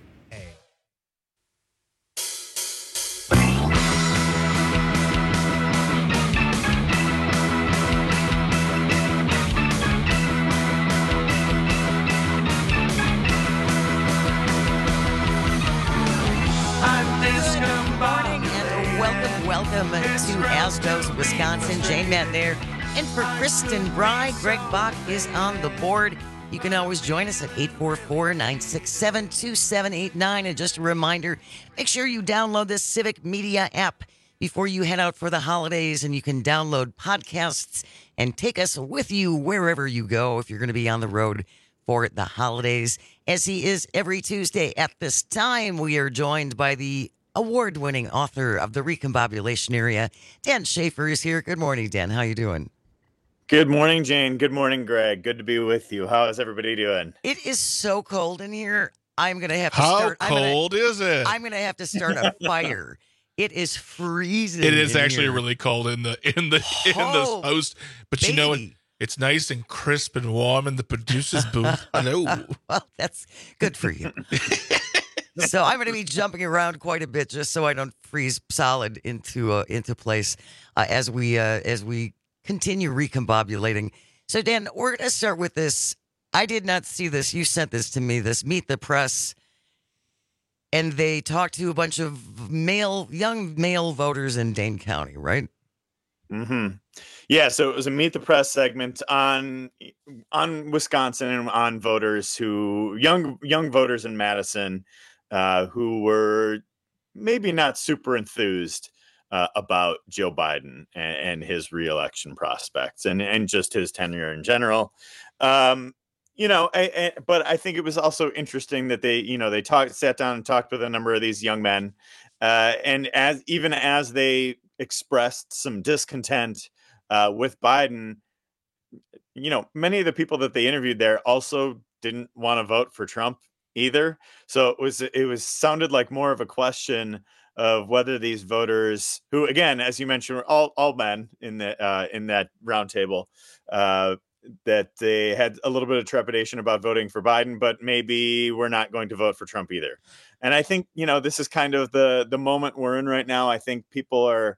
Speaker 18: Welcome to Asdos, Wisconsin. Jane Matt there. And for Kristen Bry, Greg Bach is on the board. You can always join us at eight four four, nine six seven, two seven eight nine. And just a reminder, make sure you download this Civic Media app before you head out for the holidays, and you can download podcasts and take us with you wherever you go if you're going to be on the road for the holidays. As he is every Tuesday at this time, we are joined by the award-winning author of The Recombobulation Area, Dan Schaefer is here. Good morning, Dan. How you doing?
Speaker 10: Good morning, Jane. Good morning, Greg. Good to be with you. How is everybody doing?
Speaker 18: It is so cold in here. I'm going to have to
Speaker 19: How
Speaker 18: start.
Speaker 19: How cold
Speaker 18: gonna,
Speaker 19: is it?
Speaker 18: I'm going to have to start a fire. It is freezing.
Speaker 19: It is
Speaker 18: in
Speaker 19: actually
Speaker 18: here.
Speaker 19: really cold in the in the in
Speaker 18: Oh,
Speaker 19: the house, but
Speaker 18: baby.
Speaker 19: you know what? It's nice and crisp and warm in the producer's booth. I know.
Speaker 18: Well, that's good for you. So I'm going to be jumping around quite a bit just so I don't freeze solid into uh, into place uh, as we uh, as we continue recombobulating. So Dan, we're going to start with this. I did not see this. You sent this to me. This Meet the Press, and they talked to a bunch of male, young male voters in Dane County, right?
Speaker 10: Mm-hmm. Yeah, so it was a Meet the Press segment on on Wisconsin and on voters who young young voters in Madison uh, who were maybe not super enthused uh, about Joe Biden and, and his reelection prospects and and just his tenure in general. Um, you know, I, I, but I think it was also interesting that they, you know, they talked, sat down and talked with a number of these young men, uh, and as even as they expressed some discontent uh, with Biden, you know, many of the people that they interviewed there also didn't want to vote for Trump either. So it was it was sounded like more of a question of whether these voters, who again, as you mentioned, were all all men in the uh, in that roundtable, uh, that they had a little bit of trepidation about voting for Biden, but maybe we're not going to vote for Trump either. And I think, you know, this is kind of the the moment we're in right now. I think people are,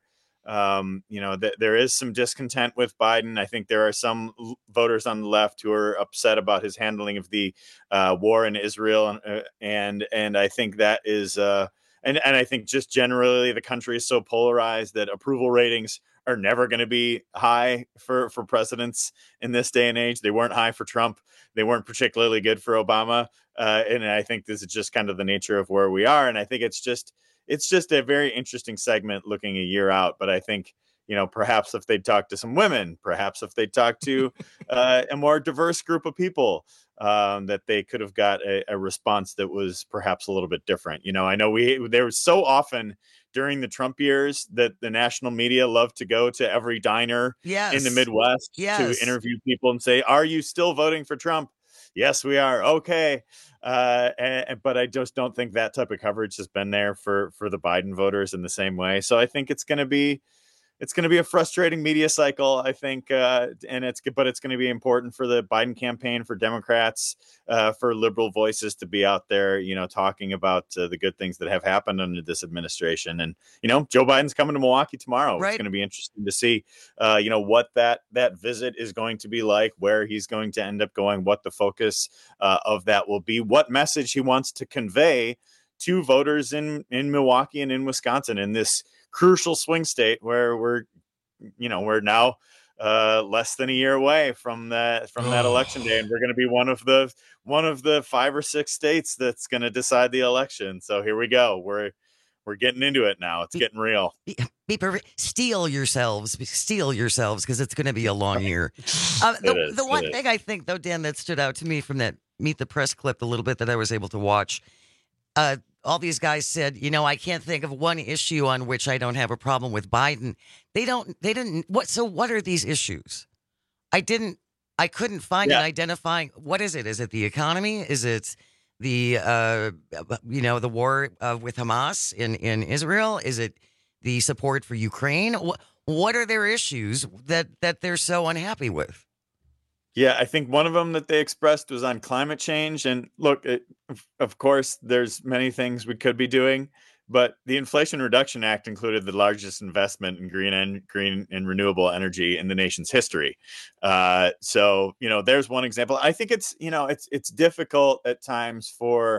Speaker 10: um, you know, th- there is some discontent with Biden. I think there are some l- voters on the left who are upset about his handling of the uh, war in Israel. And, uh, and, and I think that is, uh, and, and I think just generally the country is so polarized that approval ratings are never going to be high for, for presidents in this day and age. They weren't high for Trump. They weren't particularly good for Obama. Uh, and I think this is just kind of the nature of where we are. And I think it's just, it's just a very interesting segment looking a year out. But I think, you know, perhaps if they'd talk to some women, perhaps if they'd talk to uh, a more diverse group of people, um, that they could have got a, a response that was perhaps a little bit different. You know, I know we, there was so often during the Trump years that the national media loved to go to every diner
Speaker 18: Yes.
Speaker 10: in the Midwest
Speaker 18: Yes.
Speaker 10: to interview people and say, are you still voting for Trump? Yes, we are. Okay. Uh, and, but I just don't think that type of coverage has been there for, for the Biden voters in the same way. So I think it's going to be, it's going to be a frustrating media cycle, I think. Uh, and it's, but it's going to be important for the Biden campaign, for Democrats, uh, for liberal voices to be out there, you know, talking about uh, the good things that have happened under this administration. And, you know, Joe Biden's coming to Milwaukee tomorrow.
Speaker 18: Right.
Speaker 10: It's going to be interesting to see, uh, you know, what that, that visit is going to be like, where he's going to end up going, what the focus uh, of that will be, what message he wants to convey to voters in, in Milwaukee and in Wisconsin in this crucial swing state where we're, you know, we're now uh, less than a year away from that, from that
Speaker 19: Oh.
Speaker 10: election day. And we're going to be one of the, one of the five or six states that's going to decide the election. So here we go. We're, we're getting into it now. It's getting real.
Speaker 18: Be, be perfect. Steel yourselves. Steel yourselves, because it's going to be a long year. Uh, the,
Speaker 10: It is,
Speaker 18: the one
Speaker 10: it is.
Speaker 18: thing I think, though, Dan, that stood out to me from that Meet the Press clip, a little bit that I was able to watch, uh, all these guys said, you know, I can't think of one issue on which I don't have a problem with Biden. They don't, they didn't, what, so what are these issues? I didn't, I couldn't find
Speaker 10: Yeah.
Speaker 18: an identifying, what is it? Is it the economy? Is it the, uh, you know, the war uh, with Hamas in, in Israel? Is it the support for Ukraine? What, what are their issues that, that they're so unhappy with?
Speaker 10: Yeah, I think one of them that they expressed was on climate change. And look, it, of- of course, there's many things we could be doing, but the Inflation Reduction Act included the largest investment in green and green and renewable energy in the nation's history. Uh, so, you know, there's one example. I think it's, you know, it's it's difficult at times for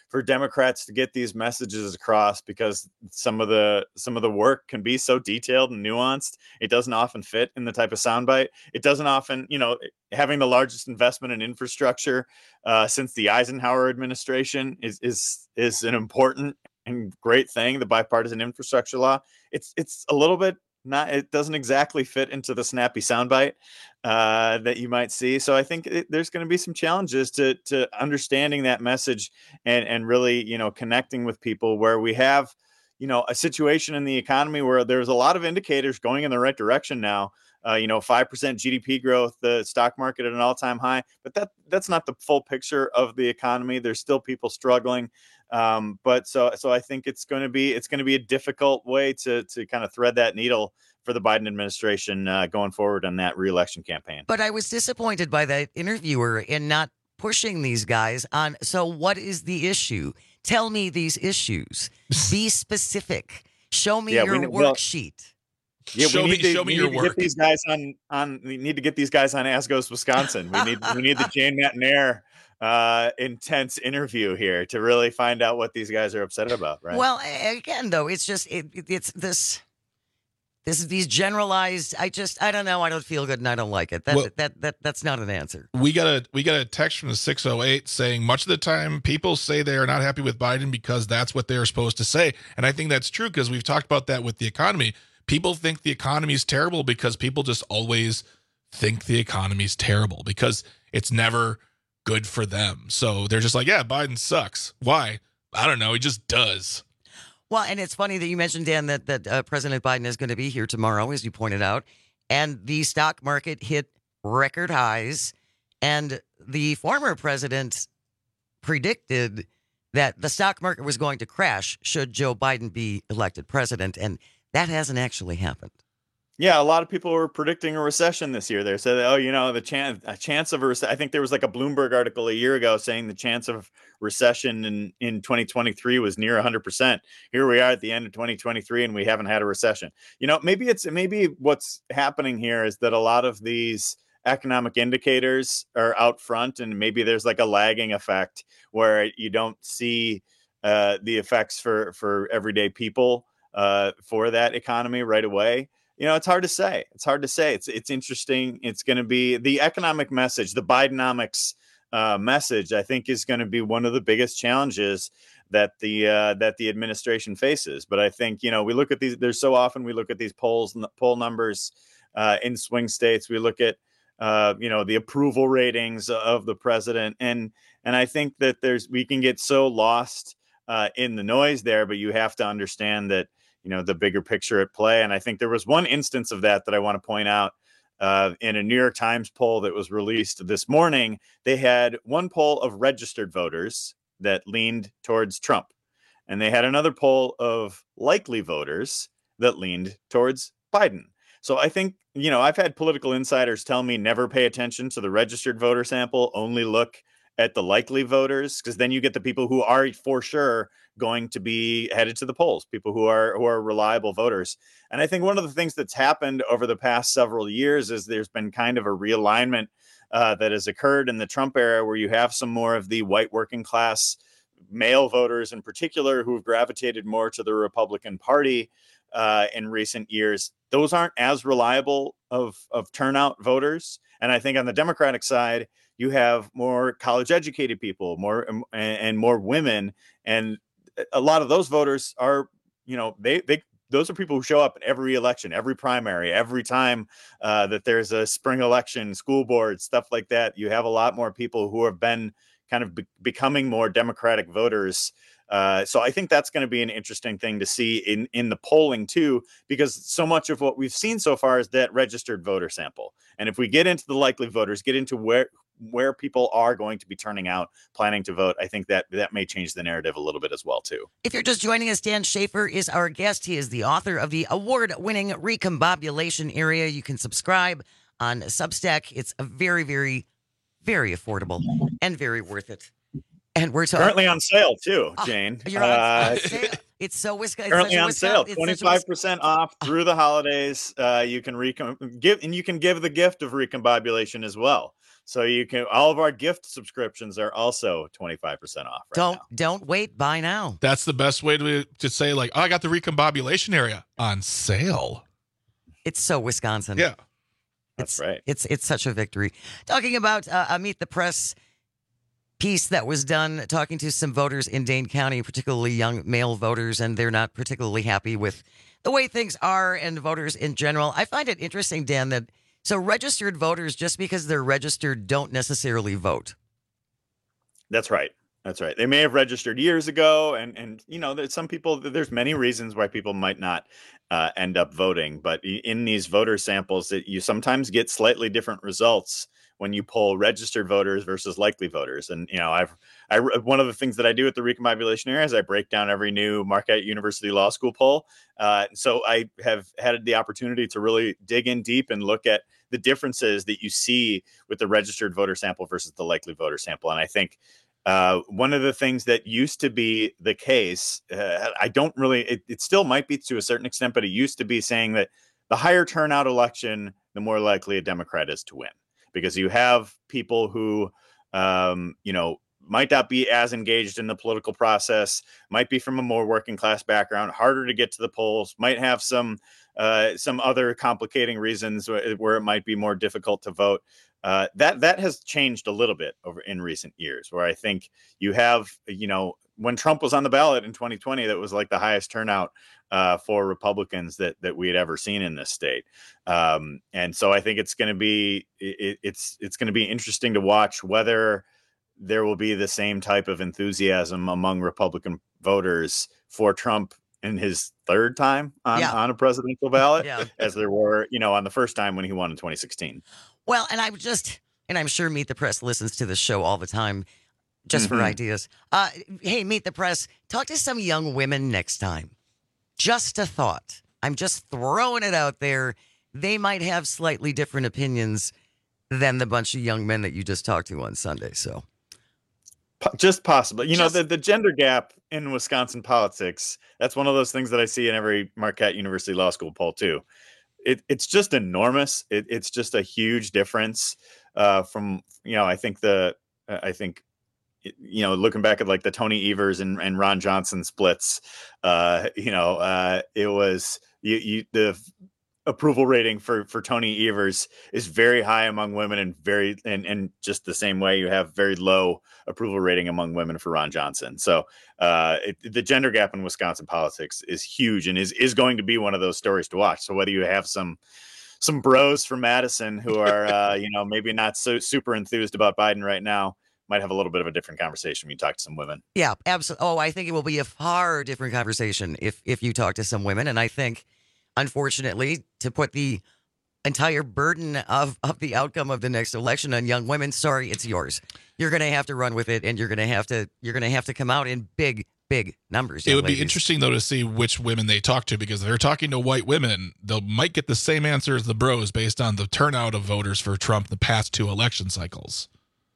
Speaker 10: for Democrats to get these messages across, because some of the some of the work can be so detailed and nuanced. It doesn't often fit in the type of soundbite. It doesn't often, you know, having the largest investment in infrastructure uh, since the Eisenhower administration is is is an important and great thing. The bipartisan infrastructure law. It's it's a little bit not. It doesn't exactly fit into the snappy soundbite uh, that you might see. So I think it, there's going to be some challenges to to understanding that message and and really, you know, connecting with people where we have, you know, a situation in the economy where there's a lot of indicators going in the right direction now. Uh, you know, five percent G D P growth, the stock market at an all-time high, but that that's not the full picture of the economy. There's still people struggling. Um, but so so I think it's going to be it's going to be a difficult way to to kind of thread that needle for the Biden administration uh, going forward on that reelection campaign.
Speaker 18: But I was disappointed by that interviewer in not pushing these guys on. So what is the issue? Tell me these issues. Be specific. Show me
Speaker 10: Yeah,
Speaker 18: your
Speaker 10: we- well,
Speaker 18: worksheet.
Speaker 10: Yeah,
Speaker 19: Show
Speaker 10: we
Speaker 19: me-
Speaker 10: need to,
Speaker 19: show me
Speaker 10: we
Speaker 19: your
Speaker 10: need to get
Speaker 19: work.
Speaker 10: these guys on on. We need to get these guys on As Goes Wisconsin. We need we need the Jane Matenaer uh, intense interview here to really find out what these guys are upset about. Right.
Speaker 18: Well, a- again, though, it's just it, it- it's this this these generalized. I just I don't know. I don't feel good and I don't like it. That
Speaker 19: Well-
Speaker 18: that that that's not an answer.
Speaker 19: We got a we got a text from the six oh eight saying much of the time people say they are not happy with Biden because that's what they're supposed to say. And I think that's true, because we've talked about that with the economy. People think the economy is terrible because people just always think the economy is terrible because it's never good for them. So they're just like, yeah, Biden sucks. Why? I don't know. He just does.
Speaker 18: Well, and it's funny that you mentioned, Dan, that that uh, President Biden is going to be here tomorrow, as you pointed out, and the stock market hit record highs, and the former president predicted that the stock market was going to crash should Joe Biden be elected president, and that hasn't actually happened.
Speaker 10: Yeah, a lot of people were predicting a recession this year. They said, "Oh, you know, the chance a chance of a recession." I think there was like a Bloomberg article a year ago saying the chance of recession in in twenty twenty-three was near one hundred percent. Here we are at the end of twenty twenty-three, and we haven't had a recession. You know, maybe it's maybe what's happening here is that a lot of these economic indicators are out front, and maybe there's like a lagging effect where you don't see uh, the effects for for everyday people uh, for that economy right away. You know, it's hard to say. It's hard to say. It's it's interesting. It's going to be the economic message, the Bidenomics uh, message, I think, is going to be one of the biggest challenges that the uh, that the administration faces. But I think, you know, we look at these. There's so often we look at these polls, poll numbers uh, in swing states. We look at uh, you know, the approval ratings of the president, and and I think that there's we can get so lost uh, in the noise there. But you have to understand that, you know, the bigger picture at play. And I think there was one instance of that that I want to point out uh, in a New York Times poll that was released this morning. They had one poll of registered voters that leaned towards Trump, and they had another poll of likely voters that leaned towards Biden. So I think, you know, I've had political insiders tell me never pay attention to the registered voter sample, only look at the likely voters, because then you get the people who are for sure going to be headed to the polls, people who are who are reliable voters. And I think one of the things that's happened over the past several years is there's been kind of a realignment uh, that has occurred in the Trump era, where you have some more of the white working class male voters in particular who've gravitated more to the Republican Party uh, in recent years. Those aren't as reliable of of turnout voters. And I think on the Democratic side, you have more college educated people, more and, and more women. And a lot of those voters are, you know, they, they, those are people who show up in every election, every primary, every time uh, that there's a spring election, school board, stuff like that. You have a lot more people who have been kind of be- becoming more Democratic voters. Uh, so I think that's going to be an interesting thing to see in, in the polling too, because so much of what we've seen so far is that registered voter sample. And if we get into the likely voters, get into where where people are going to be turning out, planning to vote, I think that that may change the narrative a little bit as well too.
Speaker 18: If you're just joining us, Dan Schaefer is our guest. He is the author of the award-winning Recombobulation Area. You can subscribe on Substack. It's a very, very, very affordable and very worth it. And we're talking
Speaker 10: currently on sale too, Jane.
Speaker 18: Oh, you're on,
Speaker 10: uh,
Speaker 18: on sale. It's so Wisconsin.
Speaker 10: Currently on
Speaker 18: Wisconsin,
Speaker 10: sale, twenty-five percent off through the holidays. Uh, you can recom- give, and you can give the gift of recombobulation as well. So you can, all of our gift subscriptions are also twenty-five percent off. Right
Speaker 18: don't
Speaker 10: now.
Speaker 18: don't wait. Buy now.
Speaker 19: That's the best way to to say like, oh, I got the recombobulation area on sale.
Speaker 18: It's so Wisconsin.
Speaker 19: Yeah,
Speaker 10: that's
Speaker 18: it's,
Speaker 10: right.
Speaker 18: It's it's such a victory. Talking about uh, a Meet the Press piece that was done, talking to some voters in Dane County, particularly young male voters, and they're not particularly happy with the way things are and voters in general. I find it interesting, Dan, that so registered voters, just because they're registered, don't necessarily vote.
Speaker 10: That's right. That's right. They may have registered years ago, and and you know, there's some people. There's many reasons why people might not uh, end up voting, but in these voter samples, that you sometimes get slightly different results when you poll registered voters versus likely voters. And you know, I've I one of the things that I do at the recombobulation area is I break down every new Marquette University Law School poll. Uh, so I have had the opportunity to really dig in deep and look at the differences that you see with the registered voter sample versus the likely voter sample. And I think uh, one of the things that used to be the case, uh, I don't really, it, it still might be to a certain extent, but it used to be saying that the higher turnout election, the more likely a Democrat is to win, because you have people who, um, you know, might not be as engaged in the political process, might be from a more working class background, harder to get to the polls, might have some uh, some other complicating reasons where it might be more difficult to vote. Uh, that that has changed a little bit over in recent years, where I think you have, you know, when Trump was on the ballot in twenty twenty, that was like the highest turnout uh, for Republicans that that we had ever seen in this state. Um, and so I think it's going to be it, it's it's going to be interesting to watch whether there will be the same type of enthusiasm among Republican voters for Trump in his third time on,
Speaker 18: Yeah.
Speaker 10: on a presidential ballot
Speaker 18: Yeah.
Speaker 10: as there were, you know, on the first time when he won in twenty sixteen.
Speaker 18: Well, and I would just, and I'm sure Meet the Press listens to the show all the time just for
Speaker 10: Mhm.
Speaker 18: ideas. Uh, hey, Meet the Press, talk to some young women next time. Just a thought. I'm just throwing it out there. They might have slightly different opinions than the bunch of young men that you just talked to on Sunday. So
Speaker 10: Po- Just possible. You know, the, the gender gap in Wisconsin politics, that's one of those things that I see in every Marquette University Law School poll, too. It, it's just enormous. It, it's just a huge difference uh, from, you know, I think the, uh, I think, you know, looking back at like the Tony Evers and, and Ron Johnson splits, uh, you know, uh, it was you, you, the approval rating for, for Tony Evers is very high among women and very, and, and just the same way you have very low approval rating among women for Ron Johnson. So uh, it, the gender gap in Wisconsin politics is huge and is, is going to be one of those stories to watch. So whether you have some, some bros from Madison who are, uh, you know, maybe not so super enthused about Biden right now, might have a little bit of a different conversation when you talk to some women.
Speaker 18: yeah, absolutely. Oh, I think it will be a far different conversation if if you talk to some women. And I think, unfortunately, to put the entire burden of, of the outcome of the next election on young women, sorry, it's yours. You're going to have to run with it, and you're going to have to you're going to have to come out in big, big numbers.
Speaker 19: It
Speaker 18: young
Speaker 19: would
Speaker 18: ladies.
Speaker 19: be interesting, though, to see which women they talk to, because if they're talking to white women, they might get the same answer as the bros based on the turnout of voters for Trump the past two election cycles.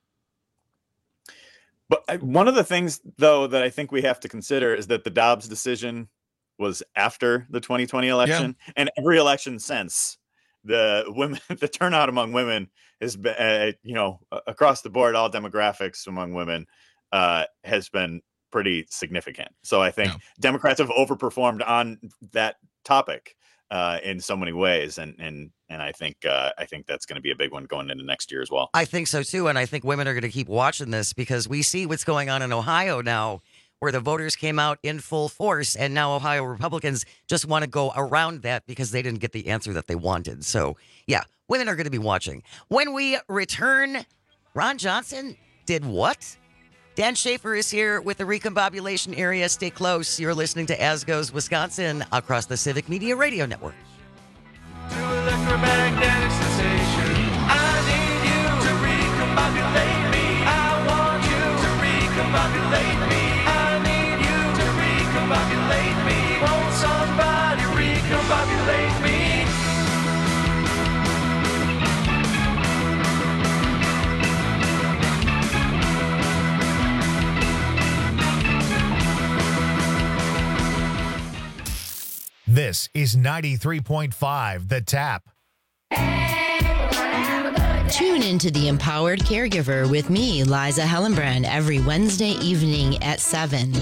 Speaker 10: But I- one of the things, though, that I think we have to consider is that the Dobbs decision was after the twenty twenty election, and every election since, the women, the turnout among women has been, uh, you know, a- across the board, all demographics among women uh, has been pretty significant. So I think Democrats have overperformed on that topic uh, in so many ways, and and and I think uh, I think that's going to be a big one going into next year as well.
Speaker 18: I think so, too. And I think women are going to keep watching this because we see what's going on in Ohio now, where the voters came out in full force. And now Ohio Republicans just want to go around that because they didn't get the answer that they wanted. So, yeah, women are going to be watching. When we return, Ron Johnson did what? Dan Schaefer is here with the Recombobulation Area. Stay close. You're listening to As Goes Wisconsin across the Civic Media Radio Network.
Speaker 17: Electromagnetic sensation. I need you to recombobulate me. I want you to recombobulate me. I need you to recombobulate me. Won't somebody recombobulate me?
Speaker 2: This is ninety-three point five The Tap.
Speaker 17: Have a good
Speaker 11: Tune into The Empowered Caregiver with me, Liza Hellenbrand, every Wednesday evening at seven.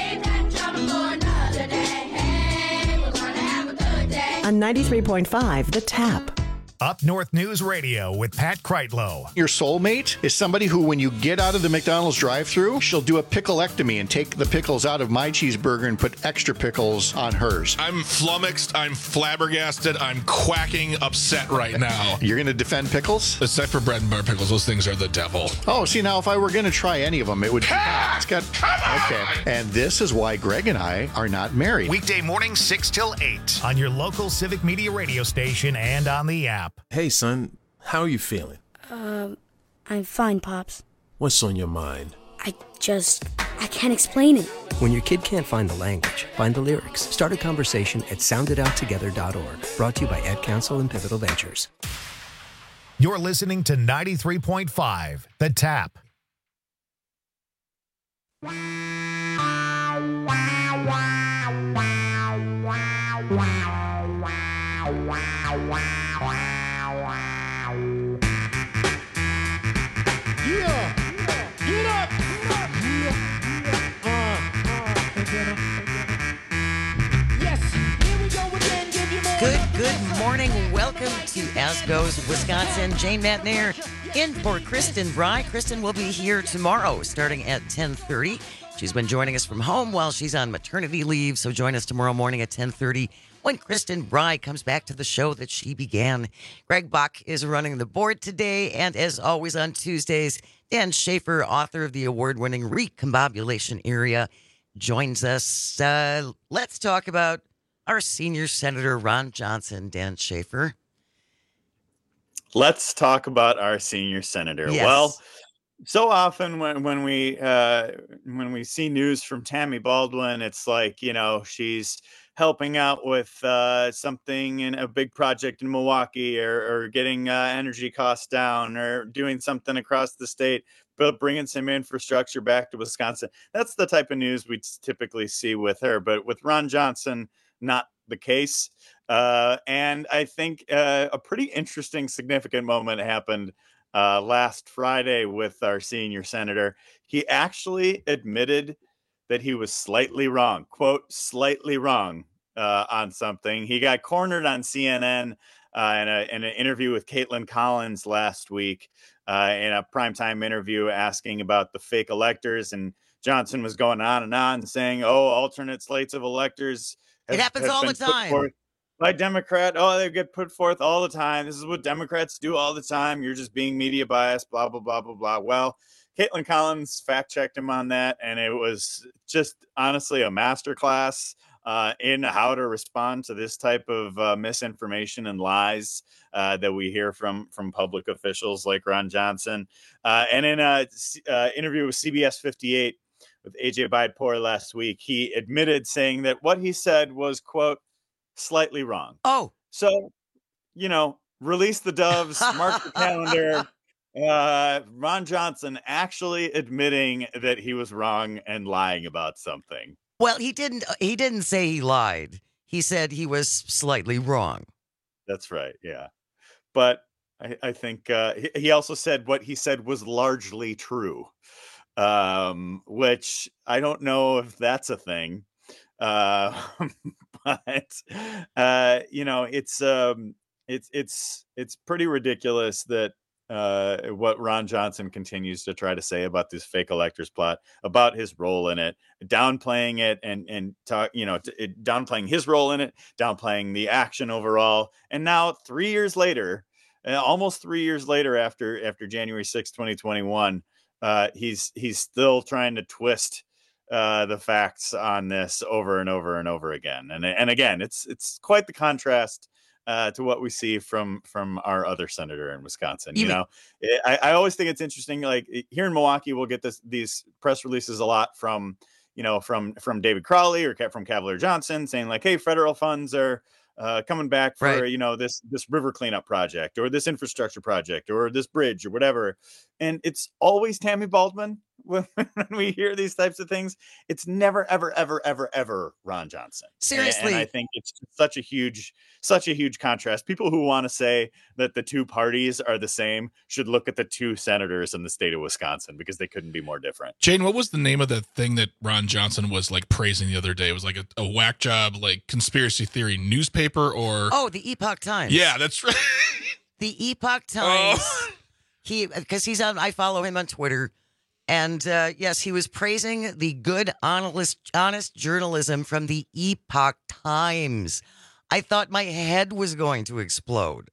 Speaker 1: On ninety-three point five, The Tap.
Speaker 2: Up North News Radio with Pat Kreitlow.
Speaker 12: Your soulmate is somebody who, when you get out of the McDonald's drive-thru, she'll do a picklectomy and take the pickles out of my cheeseburger and put extra pickles on hers.
Speaker 19: I'm flummoxed. I'm flabbergasted. I'm quacking upset right now.
Speaker 12: You're going to defend pickles?
Speaker 19: Except for bread and butter pickles. Those things are the devil.
Speaker 12: Oh, see, now if I were going to try any of them, it would be... It's got... Okay. And this is why Greg and I are not married.
Speaker 2: Weekday mornings, six till eight on your local Civic Media radio station and on the app.
Speaker 20: Hey, son, how are you feeling?
Speaker 22: Um, I'm fine, Pops.
Speaker 20: What's on your mind?
Speaker 22: I just, I can't explain it.
Speaker 23: When your kid can't find the language, find the lyrics. Start a conversation at sound it out together dot org. Brought to you by Ad Council and Pivotal Ventures.
Speaker 2: You're listening to ninety-three point five, The Tap.
Speaker 18: Good, good morning. Welcome to As Goes Wisconsin. Jane Matnair in for Kristen Bry. Kristen will be here tomorrow starting at ten thirty. She's been joining us from home while she's on maternity leave, so join us tomorrow morning at ten thirty when Kristen Bry comes back to the show that she began. Greg Bach is running the board today, and as always on Tuesdays, Dan Schaefer, author of the award-winning Recombobulation Area, joins us. Uh, let's talk about our senior senator, Ron Johnson. Dan Schaefer.
Speaker 10: Let's talk about our senior senator.
Speaker 18: Yes.
Speaker 10: Well, so often when, when we uh, when we see news from Tammy Baldwin, it's like, you know, she's helping out with uh, something in a big project in Milwaukee, or, or getting uh, energy costs down, or doing something across the state, but bringing some infrastructure back to Wisconsin. That's the type of news we typically see with her. But with Ron Johnson, not the case. Uh, and I think uh, a pretty interesting, significant moment happened uh, last Friday with our senior senator. He actually admitted that he was slightly wrong, quote, slightly wrong uh, on something. He got cornered on C N N uh, in, a, in an interview with Caitlin Collins last week, uh, in a primetime interview asking about the fake electors. And Johnson was going on and on saying, oh, alternate slates of electors.
Speaker 18: It happens all the time.
Speaker 10: By Democrat, oh, they get put forth all the time. This is what Democrats do all the time. You're just being media biased, blah, blah, blah, blah, blah. Well, Caitlin Collins fact-checked him on that, and it was just honestly a masterclass uh, in how to respond to this type of uh, misinformation and lies uh, that we hear from from public officials like Ron Johnson. Uh, and in an uh, interview with C B S fifty-eight with A J Bidepor last week, he admitted saying that what he said was, quote, slightly wrong.
Speaker 18: Oh,
Speaker 10: so, you know, release the doves, mark the calendar. Uh, Ron Johnson actually admitting that he was wrong and lying about something.
Speaker 18: Well, he didn't. He didn't say he lied. He said he was slightly wrong.
Speaker 10: That's right. Yeah, but I, I think uh, he, he also said what he said was largely true, um, which I don't know if that's a thing. Uh, but uh, you know, it's um, it's it's it's pretty ridiculous that uh, what Ron Johnson continues to try to say about this fake electors plot, about his role in it, downplaying it, and and talk, you know, t- it, downplaying his role in it, downplaying the action overall, and now three years later, uh, almost three years later, after after January sixth, twenty twenty-one, uh, he's he's still trying to twist uh the facts on this over and over and over again, and and again it's it's quite the contrast uh to what we see from from our other senator in Wisconsin. You, you know, I, I always think it's interesting, like here in Milwaukee we'll get this these press releases a lot from you know from from David Crowley or from Cavalier Johnson saying like, hey, federal funds are uh coming back for right. you know this this river cleanup project or this infrastructure project or this bridge or whatever, and it's always Tammy Baldwin when, when we hear these types of things, it's never, ever, ever, ever, ever Ron Johnson.
Speaker 18: Seriously.
Speaker 10: And, and I think it's such a huge, such a huge contrast. People who want to say that the two parties are the same should look at the two senators in the state of Wisconsin, because they couldn't be more different.
Speaker 19: Jane, what was the name of the thing that Ron Johnson was like praising the other day? It was like a, a whack job, like conspiracy theory newspaper or.
Speaker 18: Oh, the Epoch Times.
Speaker 19: Yeah, that's right.
Speaker 18: The Epoch Times.
Speaker 19: Oh.
Speaker 18: He, because he's on, I follow him on Twitter. And uh, yes, he was praising the good, honest, honest journalism from the Epoch Times. I thought my head was going to explode.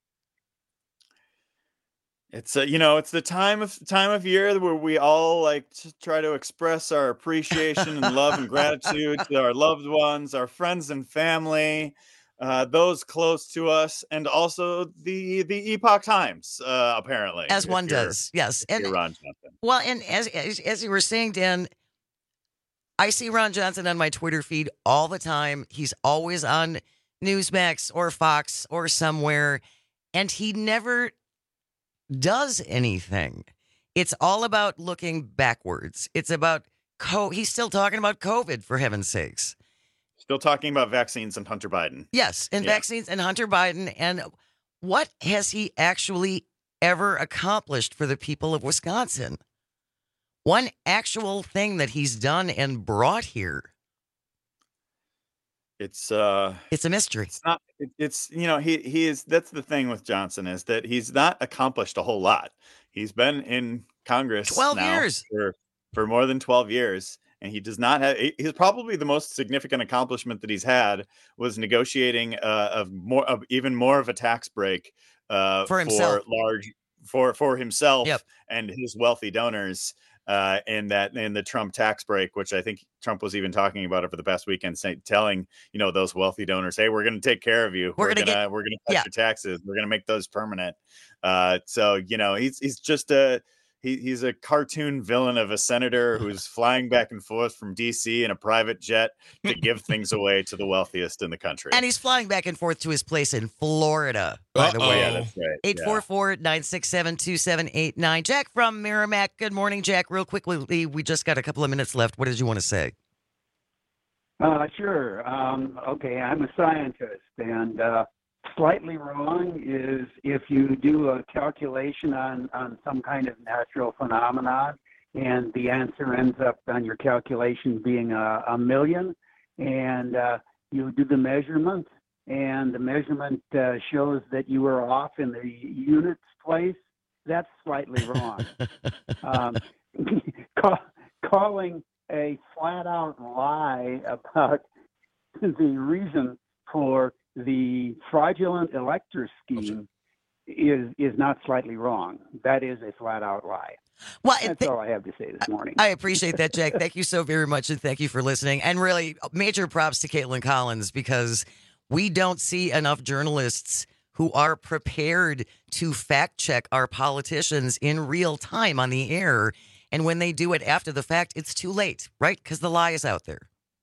Speaker 10: It's a, you know, it's the time of time of year where we all like to try to express our appreciation and love and gratitude to our loved ones, our friends and family, uh, those close to us, and also the the Epoch Times, uh, apparently,
Speaker 18: As one does, yes. And
Speaker 10: Ron Johnson.
Speaker 18: Well, and as, as as you were saying, Dan, I see Ron Johnson on my Twitter feed all the time. He's always on Newsmax or Fox or somewhere, and he never does anything. It's all about looking backwards. It's about co. He's still talking about COVID, for heaven's sakes.
Speaker 10: Still talking about vaccines and Hunter Biden.
Speaker 18: Yes, and
Speaker 10: Yeah.
Speaker 18: vaccines and Hunter Biden. And what has he actually ever accomplished for the people of Wisconsin? One actual thing that he's done and brought here.
Speaker 10: It's uh,
Speaker 18: it's a mystery.
Speaker 10: It's not. It, it's you know he he is. That's the thing with Johnson, is that he's not accomplished a whole lot. He's been in Congress
Speaker 18: twelve
Speaker 10: now
Speaker 18: years
Speaker 10: for for more than twelve years. And he does not have. He's probably the most significant accomplishment that he's had was negotiating uh, of more of even more of a tax break uh,
Speaker 18: For himself.
Speaker 10: large for for himself
Speaker 18: Yep.
Speaker 10: and his wealthy donors. Uh, in that in the Trump tax break, which I think Trump was even talking about over the past weekend, saying, telling you know those wealthy donors, "Hey, we're going to take care of you.
Speaker 18: We're
Speaker 10: We're,
Speaker 18: gonna
Speaker 10: gonna,
Speaker 18: get-
Speaker 10: we're gonna cut
Speaker 18: yeah.
Speaker 10: your taxes. We're gonna make those permanent." Uh, so you know he's he's just a he, he's a cartoon villain of a senator who's flying back and forth from D C in a private jet to give things away to the wealthiest in the country.
Speaker 18: And he's flying back and forth to his place in Florida, by the
Speaker 10: Uh-oh.
Speaker 18: way.
Speaker 10: Yeah, that's right.
Speaker 18: eight four four, nine six seven, two seven eight nine. Jack from Merrimack. Good morning, Jack. Real quickly, we just got a couple of minutes left. What did you want to say?
Speaker 3: Uh, sure. Um, okay, I'm a scientist, and uh, slightly wrong is if you do a calculation on, on some kind of natural phenomenon, and the answer ends up on your calculation being a, a million, and uh, you do the measurement, and the measurement uh, shows that you were off in the units place. That's slightly wrong. um, call, calling a flat-out lie about the reason for the fraudulent elector scheme is is not slightly wrong. That is a flat-out lie.
Speaker 18: Well,
Speaker 3: That's
Speaker 18: th-
Speaker 3: all I have to say this morning.
Speaker 18: I appreciate that, Jack. Thank you so very much, and thank you for listening. And really, major props to Caitlin Collins, because we don't see enough journalists who are prepared to fact-check our politicians in real time on the air. And when they do it after the fact, it's too late, right? Because the lie is out there.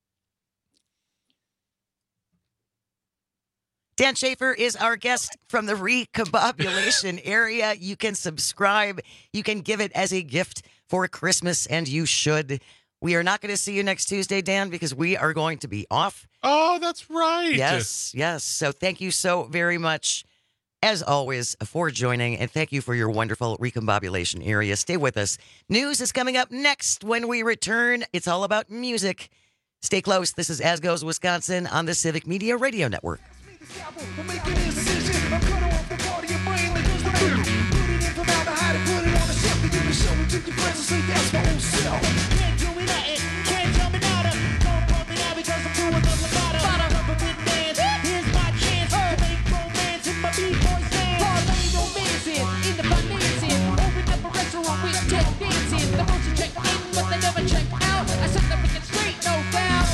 Speaker 18: Dan Schaefer is our guest from the recombobulation area. You can subscribe. You can give it as a gift for Christmas, and you should. We are not going to see you next Tuesday, Dan, because we are going to be off.
Speaker 19: Oh, that's right.
Speaker 18: Yes, yes. So thank you so very much, as always, for joining, and thank you for your wonderful recombobulation area. Stay with us. News is coming up next when we return. It's all about music. Stay close. This is As Goes Wisconsin on the Civic Media Radio Network.
Speaker 17: I'm making a decision. I'm cutting off the part of your brain like goes what I do. Put it in formaldehyde and put it on a shelf. And you can show it to your friends and say that's my own self. Can't do me nothing. Can't tell me nada. Don't pump me now because I'm doing the Lombardo. Love a good dance. Here's my chance to make romance in my B-boys dance. Parlay romancing in the financing. Open up a restaurant with tech dancing. The most check in, but they never check out. I set the record straight, no doubt.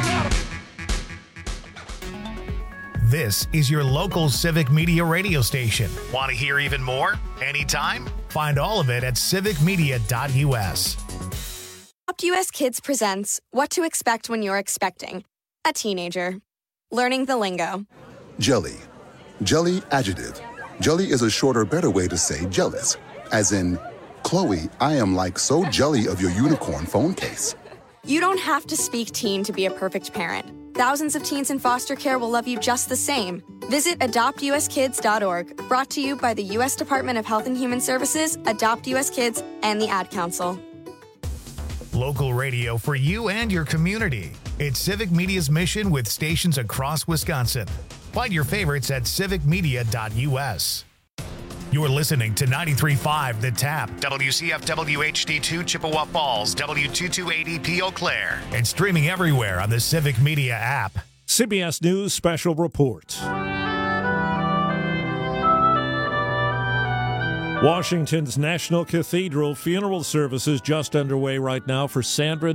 Speaker 2: This is your local Civic Media radio station. Want to hear even more? Anytime? Find all of it at civic media dot U S.
Speaker 4: Adopt U S Kids presents What to Expect When You're Expecting a Teenager. Learning the lingo.
Speaker 5: Jelly. Jelly adjective. Jelly is a shorter, better way to say jealous, as in Chloe, I am like so jelly of your unicorn phone case.
Speaker 4: You don't have to speak teen to be a perfect parent. Thousands of teens in foster care will love you just the same. Visit adopt u s kids dot org, brought to you by the U S Department of Health and Human Services, Adopt U S Kids, and the Ad Council.
Speaker 2: Local radio for you and your community. It's Civic Media's mission with stations across Wisconsin. Find your favorites at civic media dot u s. You're listening to ninety-three point five The Tap, W C F W H D two Chippewa Falls, W two two eight zero P Eau Claire, and streaming everywhere on the Civic Media app.
Speaker 6: C B S News Special Report. Washington's National Cathedral funeral service is just underway right now for Sandra